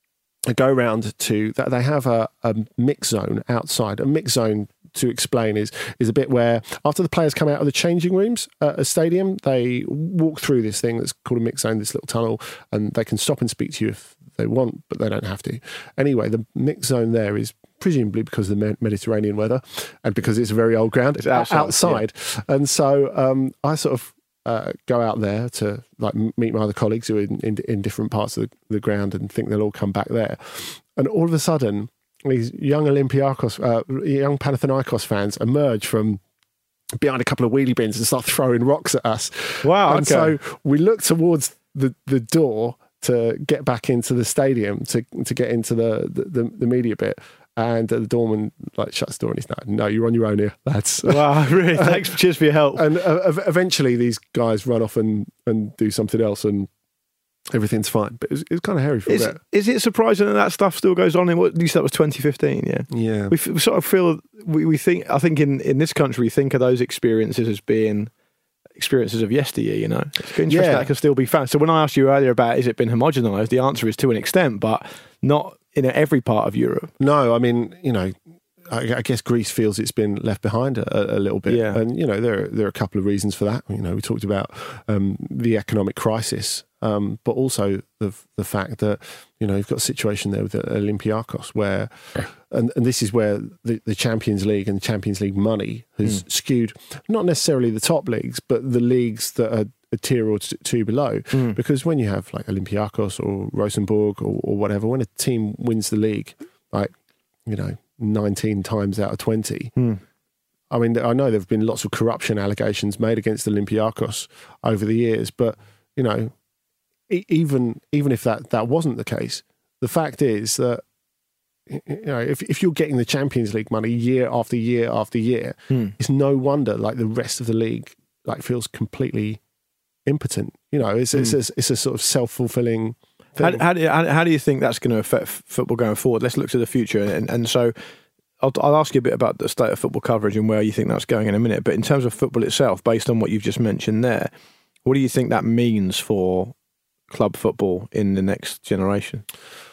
I go round to, they have a, a mix zone outside. A mix zone, to explain, is is a bit where after the players come out of the changing rooms at a stadium, they walk through this thing that's called a mix zone, this little tunnel, and they can stop and speak to you if they want, but they don't have to. Anyway, the mix zone there is presumably because of the Mediterranean weather and because it's a very old ground. It's outside. outside. Yeah. And so um, I sort of uh, go out there to like meet my other colleagues who are in, in, in different parts of the, the ground and think they'll all come back there. And all of a sudden, these young Olympiakos, uh, young Panathinaikos fans emerge from behind a couple of wheelie bins and start throwing rocks at us. Wow. And okay. so we look towards the, the door to get back into the stadium, to to get into the, the, the media bit. And the doorman like shuts the door and he's like, no, you're on your own here, lads. Wow, really? Thanks. Cheers for your help. And uh, eventually these guys run off and, and do something else and everything's fine. But it was, it was kind of hairy for is, a bit. Is it surprising that that stuff still goes on in what you said was twenty fifteen? Yeah. Yeah. We, f- we sort of feel, we, we think, I think in, in this country, we think of those experiences as being experiences of yesteryear, you know. It's interesting Yeah. that can still be found. So when I asked you earlier about is it been homogenised, the answer is to an extent, but not in every part of Europe. No, I mean, you know, I, I guess Greece feels it's been left behind a, a little bit. Yeah. And, you know, there, there are a couple of reasons for that. You know, we talked about um, the economic crisis, um, but also the the fact that, you know, you've got a situation there with Olympiakos where, and, and this is where the, the Champions League and the Champions League money has mm. skewed, not necessarily the top leagues, but the leagues that are a tier or two below. Mm. Because when you have like Olympiakos or Rosenborg or, or whatever, when a team wins the league, like, you know, nineteen times out of twenty, mm. I mean, I know there have been lots of corruption allegations made against Olympiakos over the years, but, you know, even even if that, that wasn't the case, the fact is that, you know, if if you're getting the Champions League money year after year after year, mm. it's no wonder like the rest of the league like feels completely impotent. You know, it's mm. it's, a, it's a sort of self-fulfilling thing. How, how, do you, how, how do you think that's going to affect football going forward? Let's look to the future, and, and so I'll, I'll ask you a bit about the state of football coverage and where you think that's going in a minute. But in terms of football itself, based on what you've just mentioned there, what do you think that means for club football in the next generation?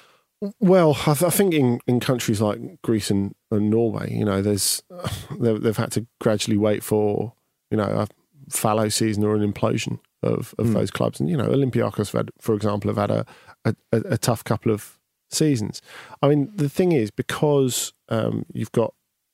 Well, I, th- I think in, in countries like Greece and, and Norway, you know, there's they've, they've had to gradually wait for, you know, a fallow season or an implosion of, of mm. those clubs. And, you know, Olympiakos, have had, for example, have had a, a, a tough couple of seasons. I mean, the thing is, because um, you've got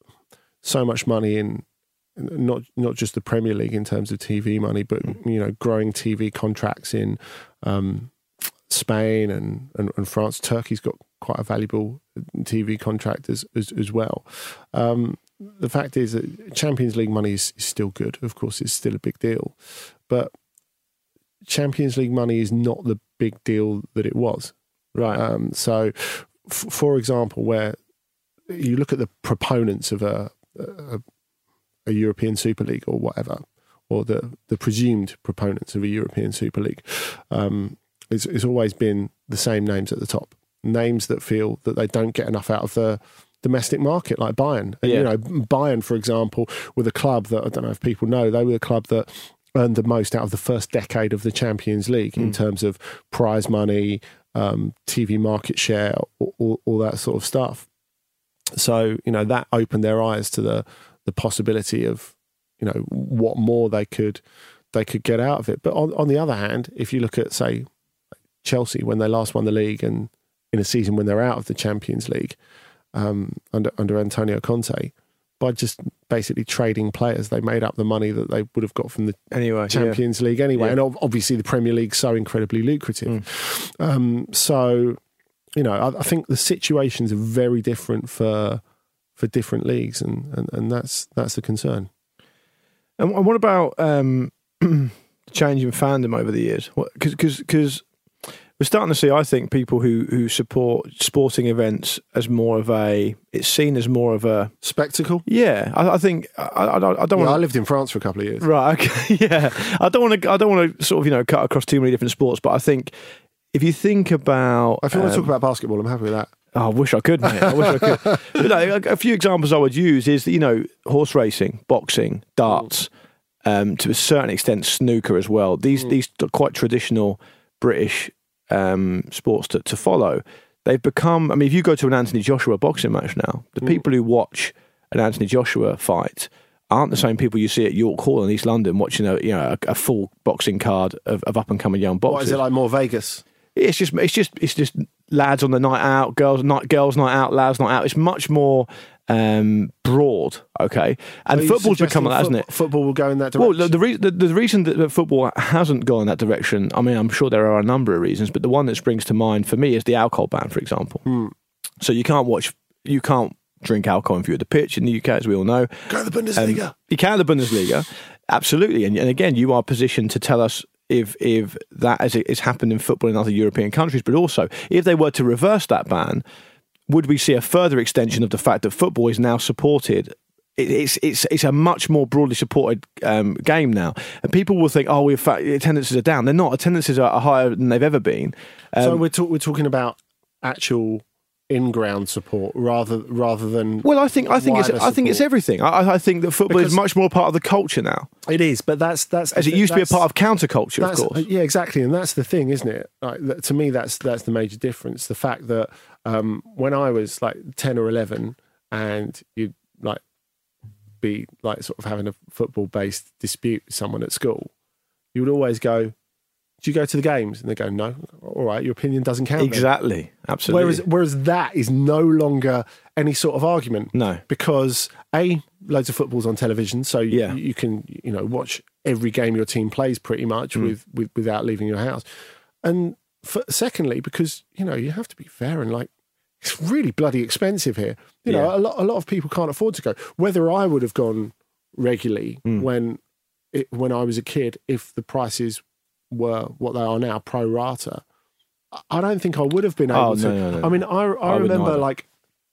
so much money in not not just the Premier League in terms of T V money, but, you know, growing T V contracts in um, Spain and, and, and France. Turkey's got quite a valuable T V contract as, as, as well. Um, the fact is that Champions League money is, is still good. Of course, it's still a big deal. But Champions League money is not the big deal that it was. Right. Um, so, f- for example, where you look at the proponents of a, a, a European Super League or whatever, or the, the presumed proponents of a European Super League, um, it's, it's always been the same names at the top. Names that feel that they don't get enough out of the domestic market, like Bayern. And, yeah. you know, Bayern, for example, were the club that, I don't know if people know, they were the club that earned the most out of the first decade of the Champions League mm. in terms of prize money, um, T V market share, all, all, all that sort of stuff. So, you know, that opened their eyes to the the possibility of, you know, what more they could they could get out of it. But on, on the other hand, if you look at, say, Chelsea, when they last won the league and in a season when they're out of the Champions League um, under under Antonio Conte, by just basically trading players, they made up the money that they would have got from the anyway, Champions yeah. League anyway. Yeah. And obviously the Premier League's so incredibly lucrative. Mm. Um, so, you know, I, I think the situations are very different for for different leagues, and, and, and that's that's the concern. And, and what about um, change in fandom over the years? Because because we're starting to see, I think, people who, who support sporting events as more of a, it's seen as more of a spectacle. Yeah, I, I think I, I, I don't yeah, want. I lived in France for a couple of years. Right. Okay. Yeah. I don't want to. I don't want to sort of you know cut across too many different sports, but I think if you think about, if you um, want to talk about basketball, I'm happy with that. Oh, I wish I could, mate. I wish I could. But no, a, a few examples I would use is you know horse racing, boxing, darts, um, to a certain extent snooker as well. These mm. these quite traditional British um, sports to, to follow. They've become. I mean, if you go to an Anthony Joshua boxing match now, the mm. people who watch an Anthony Joshua fight aren't the same people you see at York Hall in East London watching a you know a, a full boxing card of, of up and coming young boxers. What is it like? More Vegas? It's just it's just it's just lads on the night out, girls night girls night out, lads night out. It's much more um, broad, okay. And Are football's become like, hasn't it? Football will go in that direction. Well, the, the, re- the, the reason that, that football hasn't gone in that direction, I mean, I'm sure there are a number of reasons, but the one that springs to mind for me is the alcohol ban, for example. Hmm. So you can't watch, you can't drink alcohol if you're at the pitch in the U K, as we all know. Go to the Bundesliga. Um, you can at the Bundesliga, absolutely. And, and again, you are positioned to tell us if if that has, has happened in football in other European countries, but also if they were to reverse that ban, would we see a further extension of the fact that football is now supported? It, it's it's it's a much more broadly supported um, game now, and people will think, oh, we attendances are down. They're not. Attendances are higher than they've ever been. Um, so we're talk, we're talking about actual in-ground support rather rather than well, I think I think it's wider I think it's support. everything. I, I think that football Because is much more part of the culture now. It is, but that's that's as it used to be a part of counterculture, of that's- course. Yeah, exactly, and that's the thing, isn't it? Like, that- to me, that's that's the major difference. The fact that um, when I was like ten or eleven, and you'd like be like sort of having a football-based dispute with someone at school, you would always go, do you go to the games? And they go, no. All right, your opinion doesn't count. Exactly, then. absolutely. Whereas, whereas that is no longer any sort of argument. No, because A, loads of football's on television, so you, Yeah. you can you know watch every game your team plays pretty much Mm. with, with without leaving your house. And for, secondly, because you know you have to be fair and like it's really bloody expensive here. You know, Yeah. a lot a lot of people can't afford to go. Whether I would have gone regularly Mm. when it, when I was a kid, if the prices were what they are now, pro rata, I don't think I would have been able Oh, to. no, no, no. I mean, I I, I wouldn't remember either. like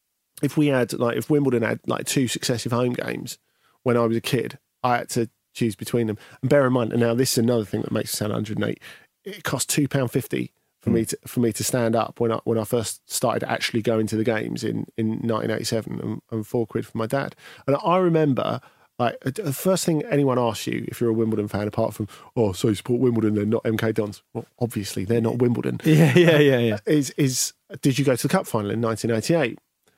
if we had like if Wimbledon had like two successive home games when I was a kid, I had to choose between them. And bear in mind, and now this is another thing that makes it sound one hundred eight. It cost two pound fifty for Mm. me to for me to stand up when I when I first started actually going to the games in in nineteen eighty-seven, and, and four quid for my dad. And I remember. Like the first thing anyone asks you if you're a Wimbledon fan, apart from "oh, so you support Wimbledon, they're not M K Dons." Well, obviously they're not Wimbledon. Yeah, yeah, yeah, yeah. Is is did you go to the cup final in nineteen eighty-eight?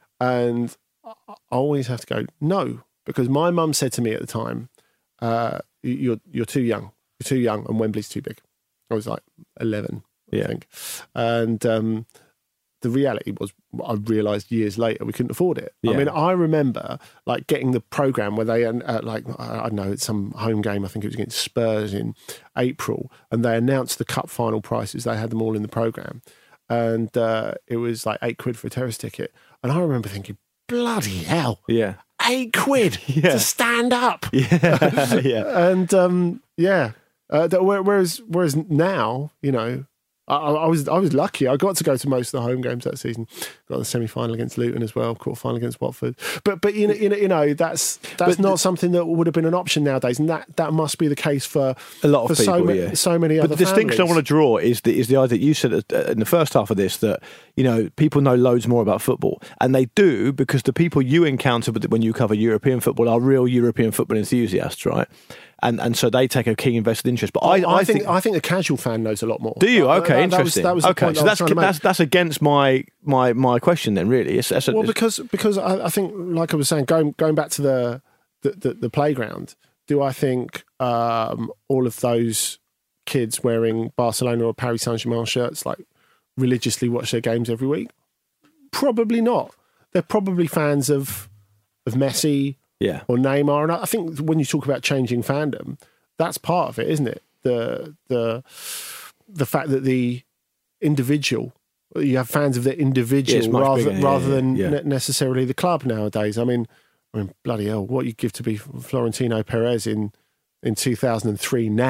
And I I always have to go no, because my mum said to me at the time, uh, "You're you're too young. You're too young, and Wembley's too big." I was like eleven, Yeah. I think, and um, the reality was, I realised years later we couldn't afford it. I Yeah. mean, I remember like getting the programme where they, uh, like, I don't know, it's some home game, I think it was against Spurs in April, and they announced the cup final prices. They had them all in the programme. And uh, it was like eight quid for a terrace ticket. And I remember thinking, bloody hell, Yeah. eight quid Yeah. to stand up. Yeah. Yeah. And um, yeah, uh, that- whereas whereas now, you know, I, I was I was lucky. I got to go to most of the home games that season. Got the semi final against Luton as well, quarter final against Watford. But but you know you know, you know that's that's But not the- something that would have been an option nowadays, and that, that must be the case for A lot of for so people, many yeah. so many But other the distinction I families. want to draw is the is the idea that you said uh, in the first half of this that you know people know loads more about football, and they do because the people you encounter with when you cover European football are real European football enthusiasts, right? And and so they take a keen invested interest. But I, I, I think, think I think the casual fan knows a lot more. do you? Uh, Okay, that- that was- interesting. That was, the okay, point so I was that's trying to make. that's that's against my my my question then. Really, it's, it's, Well, it's because because I, I think, like I was saying, going going back to the the, the, the playground, do I think um, all of those kids wearing Barcelona or Paris Saint-Germain shirts like religiously watch their games every week? Probably not. They're probably fans of of Messi yeah. or Neymar, and I think when you talk about changing fandom, that's part of it, isn't it? The the the fact that the individual, you have fans of the individual Yeah, it's much rather bigger, yeah, rather yeah, than yeah. ne- necessarily the club nowadays. I mean, I mean, bloody hell, what you give to be Florentino Perez in in two thousand three now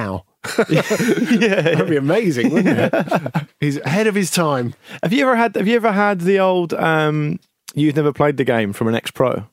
yeah, That'd be amazing, wouldn't it? He's ahead of his time. Have you ever had? Have you ever had the old? Um, you've never played the game from an ex-pro.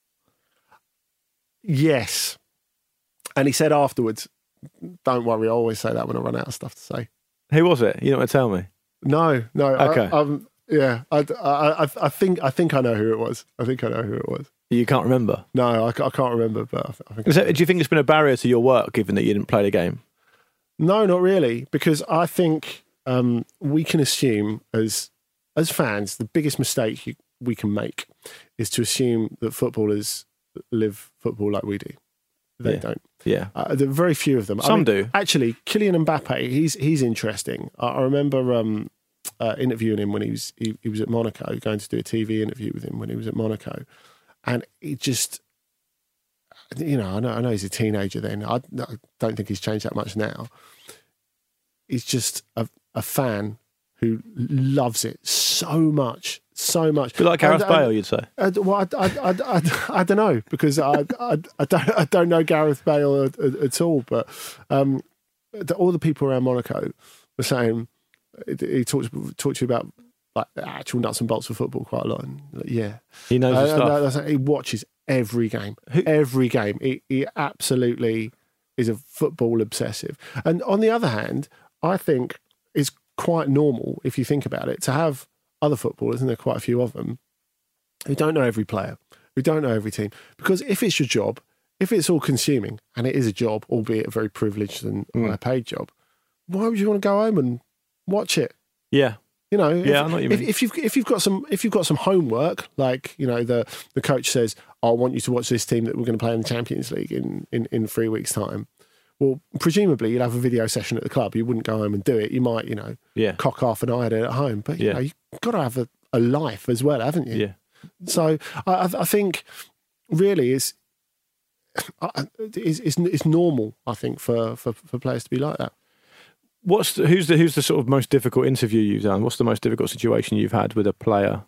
Yes, and he said afterwards, "Don't worry, I always say that when I run out of stuff to say." Who was it? You don't want to tell me? No, no. Okay. I, um, yeah, I, I, I, I think I think I know who it was. I think I know who it was. You can't remember? No, I, ca- I can't remember. But I, I think. Is that, do you think it's been a barrier to your work, given that you didn't play the game? No, not really, because I think um, we can assume as as fans the biggest mistake you, we can make is to assume that footballers live football like we do. They Yeah. don't. Yeah. Uh, there are very few of them. Some I mean, do. Actually, Kylian Mbappe, he's he's interesting. I, I remember um, uh, interviewing him when he was he, he was at Monaco, going to do a T V interview with him when he was at Monaco, and he just, you know, I know I know he's a teenager then. I, I don't think he's changed that much now. He's just a, a fan who loves it so much, so much. A bit like Gareth And- and- Bale, you'd say. uh, well, I, I, I, I, I don't know because I, I, I don't I don't know Gareth Bale at, at, at all. But um, the, all the people around Monaco were saying he talked talked to you about like the actual nuts and bolts of football quite a lot. And like, yeah, He knows his Uh, stuff. and that's- he watches every game, every game. He, he absolutely is a football obsessive. And on the other hand, I think it's quite normal if you think about it to have other footballers, and there are quite a few of them, who don't know every player, who don't know every team. Because if it's your job, if it's all consuming, and it is a job, albeit a very privileged and Mm. high paid job, why would you want to go home and watch it? Yeah. You know, Yeah, if, I know what you if, mean. if you've if you've got some if you've got some homework, like you know the the coach says, "I want you to watch this team that we're going to play in the Champions League in in, in three weeks' time." Well, presumably you'd have a video session at the club. You wouldn't go home and do it. You might, you know, Yeah. cock half an eye at it at home. But you Yeah. know, you've got to have a, a life as well, haven't you? Yeah. So I, I I think really it's, I- it's it's it's normal. I think for, for, for players to be like that. What's the, who's the who's the sort of most difficult interview you've done? What's the most difficult situation you've had with a player?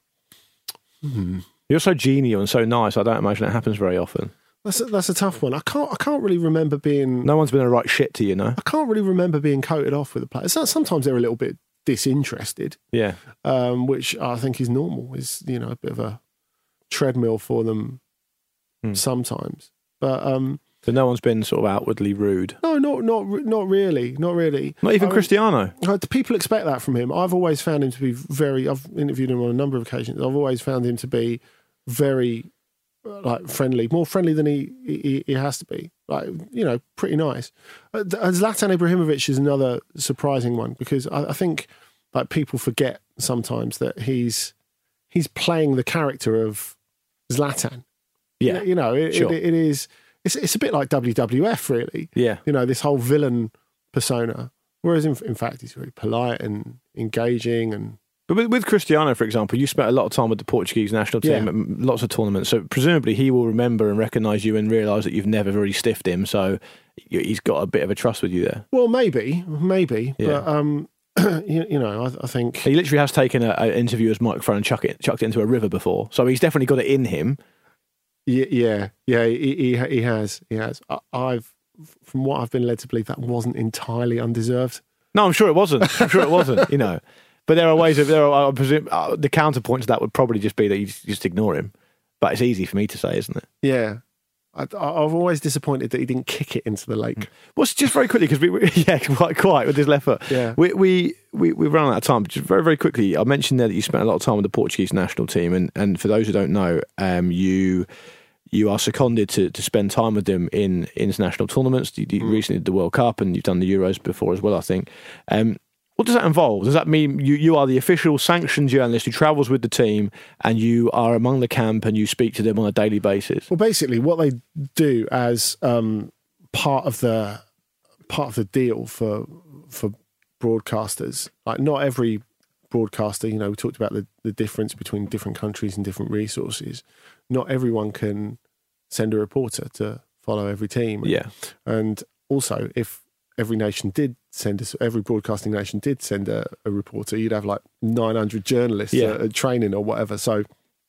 Hmm. You're so genial and so nice. I don't imagine it happens very often. That's a, that's a tough one. I can't I can't really remember being. No one's been a right shit to you, no? I can't really remember being coated off with a player. So- Sometimes they're a little bit disinterested, Yeah. um, which I think is normal. Is you know a bit of a treadmill for them Hmm. sometimes. But um, So no one's been sort of outwardly rude. no, not not re- not really, not really. Not even I mean, Cristiano. Uh, people expect that from him. I've always found him to be very. I've interviewed him on a number of occasions. I've always found him to be very uh, like friendly, more friendly than he he, he has to be. Like you know, pretty nice. Uh, Zlatan Ibrahimovic is another surprising one because I, I think like people forget sometimes that he's he's playing the character of Zlatan. Yeah. you know, it, Sure. it, it is. It's it's a bit like W W F, really. Yeah. You know, this whole villain persona. Whereas in, in fact, he's very polite and engaging and. But with, with Cristiano, for example, you spent a lot of time with the Portuguese national team, Yeah. at m- lots of tournaments. So presumably he will remember and recognise you and realise that you've never really stiffed him. So y- he's got a bit of a trust with you there. Well, maybe, maybe, Yeah. but um, you, you know, I, I think He literally has taken an interviewer's microphone and chuck it, chucked it into a river before. So he's definitely got it in him. yeah, yeah, yeah he, he he has, he has. I, I've, from what I've been led to believe, that wasn't entirely undeserved. No, I'm sure it wasn't. I'm sure it wasn't, you know. But there are ways of, there are, I presume, uh, the counterpoint to that would probably just be that you just, just ignore him. But it's easy for me to say, isn't it? Yeah, I, I- I've always disappointed that he didn't kick it into the lake. Well, just very quickly, because we, we, yeah, quite, quite with his left foot. Yeah. We, we, we, we've run out of time. But just very, very quickly, I mentioned there that you spent a lot of time with the Portuguese national team. And, and for those who don't know, um, you you are seconded to, to spend time with them in international tournaments. You, you recently did the World Cup and you've done the Euros before as well, I think. Um, what does that involve? Does that mean you, you are the official sanctioned journalist who travels with the team and you are among the camp and you speak to them on a daily basis? Well, basically, what they do as um, part of the part of the deal for for broadcasters, like not every broadcaster, you know, we talked about the, the difference between different countries and different resources. Not everyone can send a reporter to follow every team. Yeah. And also, if every nation did send us, every broadcasting nation did send a, a reporter, you'd have like nine hundred journalists Yeah. at, at training or whatever. So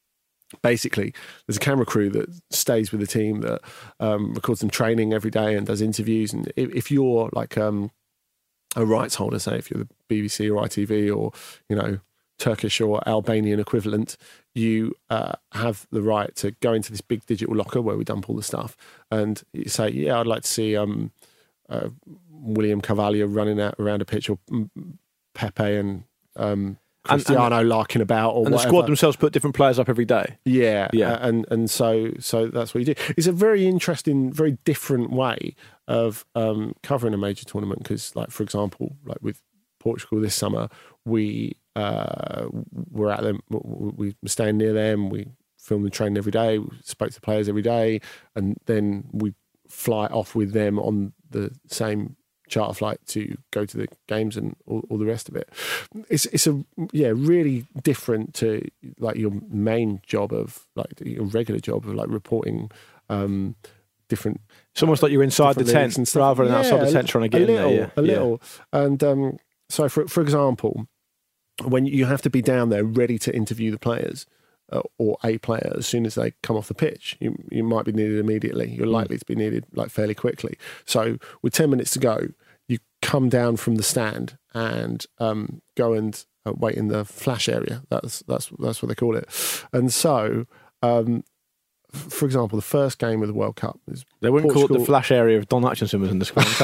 basically, there's a camera crew that stays with the team that um, records them training every day and does interviews. And if, if you're like um, a rights holder, say if you're the B B C or I T V or, you know, Turkish or Albanian equivalent, you uh, have the right to go into this big digital locker where we dump all the stuff, and you say, yeah, I'd like to see um, uh, William Carvalho running out around a pitch, or Pepe and um, Cristiano and, larking about, or and whatever. The squad themselves put different players up every day. Yeah, yeah, uh, and and so so that's what you do. It's a very interesting, very different way of um, covering a major tournament, because, like, for example, like with Portugal this summer, we uh, were at them, we were staying near them, we filmed and trained every day, we spoke to players every day, and then we fly off with them on the same charter flight to go to the games and all, all the rest of it. It's it's a yeah really different to like your main job of like your regular job of like reporting um, different. It's almost like you're inside the tent rather than yeah, outside the tent trying to get a in little, there. Yeah, a little, yeah. and um, so for for example, when you have to be down there ready to interview the players. Uh, or a player as soon as they come off the pitch, you you might be needed immediately. You're likely to be needed like fairly quickly. So with ten minutes to go, you come down from the stand and um, go and uh, wait in the flash area. That's that's that's what they call it. And so, um, f- for example, the first game of the World Cup is they wouldn't Portugal. call it the flash area if Don Hutchinson was in the squad.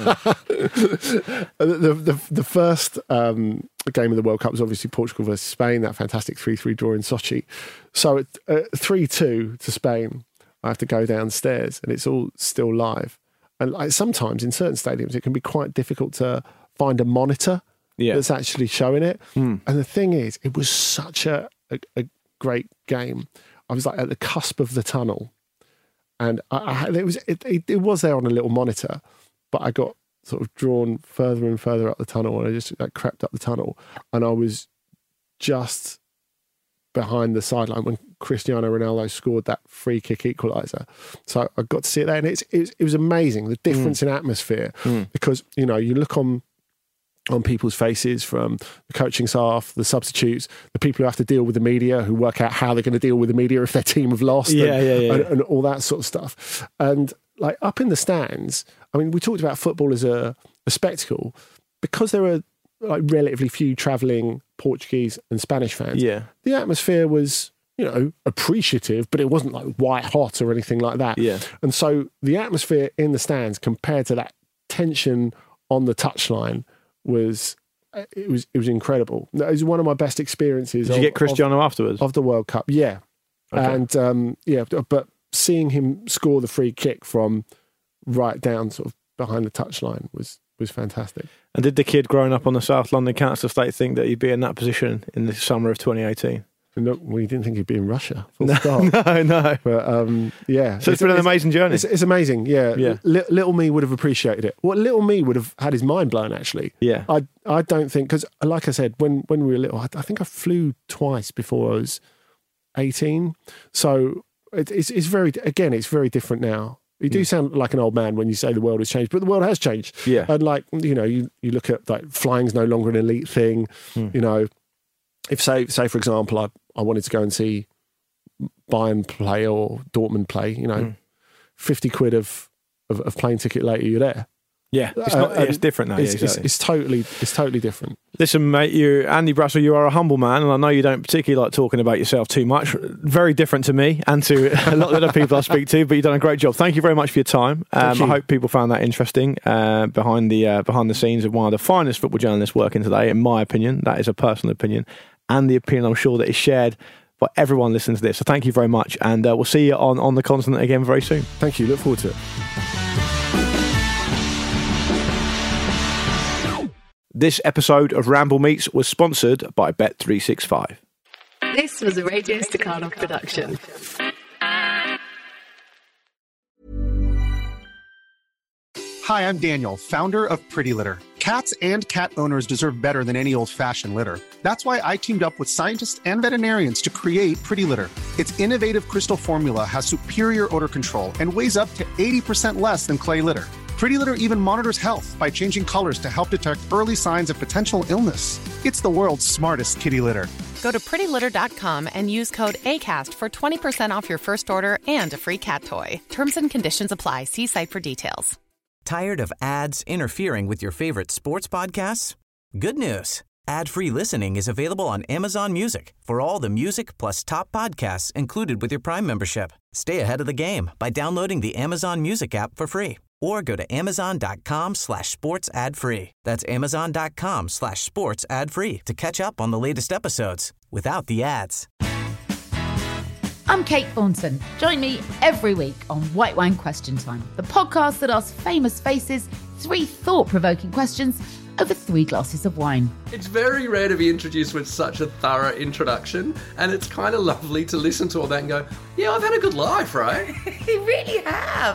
the, the, the the first um, game of the World Cup was obviously Portugal versus Spain, that fantastic three three draw in Sochi. So at uh, three two to Spain, I have to go downstairs and it's all still live. And like sometimes in certain stadiums, it can be quite difficult to find a monitor yeah. that's actually showing it. Mm. And the thing is, it was such a, a, a great game. I was like at the cusp of the tunnel, and I, I, it was it, it, it was there on a little monitor, but I got sort of drawn further and further up the tunnel, and I just like crept up the tunnel, and I was just behind the sideline when Cristiano Ronaldo scored that free kick equaliser. So I got to see it there, and it's, it, was, it was amazing, the difference mm. in atmosphere, mm. because, you know, you look on on people's faces, from the coaching staff, the substitutes, the people who have to deal with the media, who work out how they're going to deal with the media if their team have lost, yeah, and, yeah, yeah. And, and all that sort of stuff. And like up in the stands, I mean, we talked about football as a, a spectacle, because there are like relatively few travelling Portuguese and Spanish fans. Yeah, the atmosphere was, you know, appreciative, but it wasn't like white hot or anything like that. Yeah, and so the atmosphere in the stands compared to that tension on the touchline was it was it was incredible. It was one of my best experiences. Did you of, get Cristiano of, afterwards of the World Cup? Yeah, okay. and um, yeah, but seeing him score the free kick from right down sort of behind the touchline was was fantastic. And did the kid growing up on the South London Council Estate think that he'd be in that position in the summer of twenty eighteen? No, we didn't think he'd be in Russia. Full no, stop. no, no. But um, yeah, so it's, it's been an it's, amazing journey. It's, it's amazing. Yeah, yeah. L- little me would have appreciated it. Well, little me would have had his mind blown. Actually, yeah. I I don't think, because like I said, when when we were little, I, I think I flew twice before I was eighteen. So it, it's it's very again, it's very different now. You do sound like an old man when you say the world has changed, but the world has changed. Yeah. And like, you know, you, you look at like flying's no longer an elite thing. Mm. You know, if say, say for example, I, I wanted to go and see Bayern play or Dortmund play, you know, mm. fifty quid of, of, of plane ticket later, you're there. Yeah, it's, not, uh, it's different now. It's, yeah, exactly. it's, it's totally, it's totally different. Listen, mate, you, Andy Brassell, you are a humble man, and I know you don't particularly like talking about yourself too much. Very different to me and to a lot of other people I speak to, but you've done a great job. Thank you very much for your time. Um, you. I hope people found that interesting. Uh, behind the uh, behind the scenes of one of the finest football journalists working today, in my opinion. That is a personal opinion, and the opinion I'm sure that is shared by everyone listening to this. So thank you very much, and uh, we'll see you on, on the continent again very soon. Thank you. Look forward to it. This episode of Ramble Meets was sponsored by Bet three sixty-five. This was a Radio Staccato production. Hi, I'm Daniel, founder of Pretty Litter. Cats and cat owners deserve better than any old-fashioned litter. That's why I teamed up with scientists and veterinarians to create Pretty Litter. Its innovative crystal formula has superior odor control and weighs up to eighty percent less than clay litter. Pretty Litter even monitors health by changing colors to help detect early signs of potential illness. It's the world's smartest kitty litter. Go to pretty litter dot com and use code ACAST for twenty percent off your first order and a free cat toy. Terms and conditions apply. See site for details. Tired of ads interfering with your favorite sports podcasts? Good news. Ad-free listening is available on Amazon Music for all the music plus top podcasts included with your Prime membership. Stay ahead of the game by downloading the Amazon Music app for free or go to amazon.com slash sports ad free. That's amazon.com slash sports ad free to catch up on the latest episodes without the ads. I'm Kate Thornton. Join me every week on White Wine Question Time, the podcast that asks famous faces three thought-provoking questions over three glasses of wine. It's very rare to be introduced with such a thorough introduction, and it's kind of lovely to listen to all that and go, yeah, I've had a good life, right? You really have.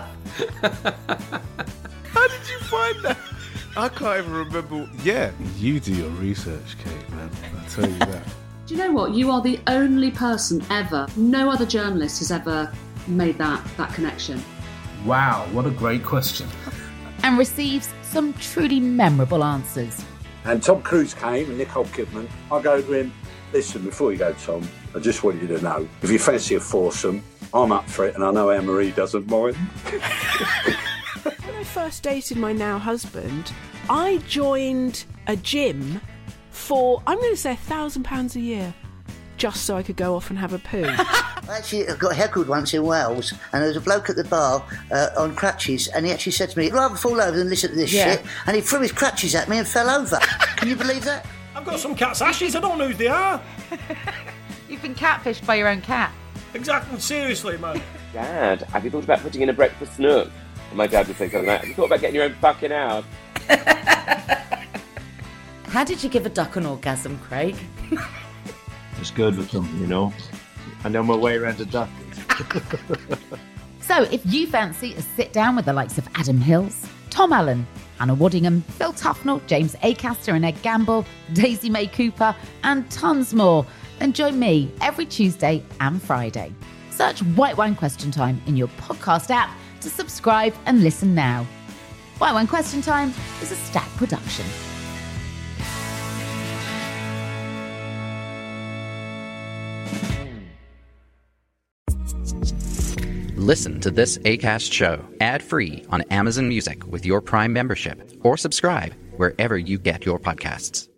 How did you find that? I can't even remember. Yeah, you do your research, Kate, man. I'll tell you that. Do you know what? You are the only person ever, no other journalist has ever made that, that connection. Wow, what a great question. And receives some truly memorable answers. And Tom Cruise came and Nicole Kidman. I go to him, listen, before you go, Tom, I just want you to know, if you fancy a foursome, I'm up for it and I know Anne-Marie doesn't mind. When I first dated my now husband, I joined a gym for, I'm going to say, a thousand pounds a year, just so I could go off and have a poo. Actually, I got heckled once in Wales, and there was a bloke at the bar uh, on crutches, and he actually said to me, I'd rather fall over than listen to this Yeah. shit, and he threw his crutches at me and fell over. Can you believe that? I've got some cat's ashes, I don't know who they are. You've been catfished by your own cat. Exactly, seriously, man. Dad, have you thought about putting in a breakfast nook? And my dad would say something like, have you thought about getting your own fucking house? How did you give a duck an orgasm, Craig? It's good with them, you know. I know my way around a duck. So if you fancy a sit down with the likes of Adam Hills, Tom Allen, Anna Waddingham, Phil Tufnell, James Acaster and Ed Gamble, Daisy May Cooper, and tons more, then join me every Tuesday and Friday. Search White Wine Question Time in your podcast app to subscribe and listen now. White Wine Question Time is a Stack production. Listen to this Acast show ad-free on Amazon Music with your Prime membership, or subscribe wherever you get your podcasts.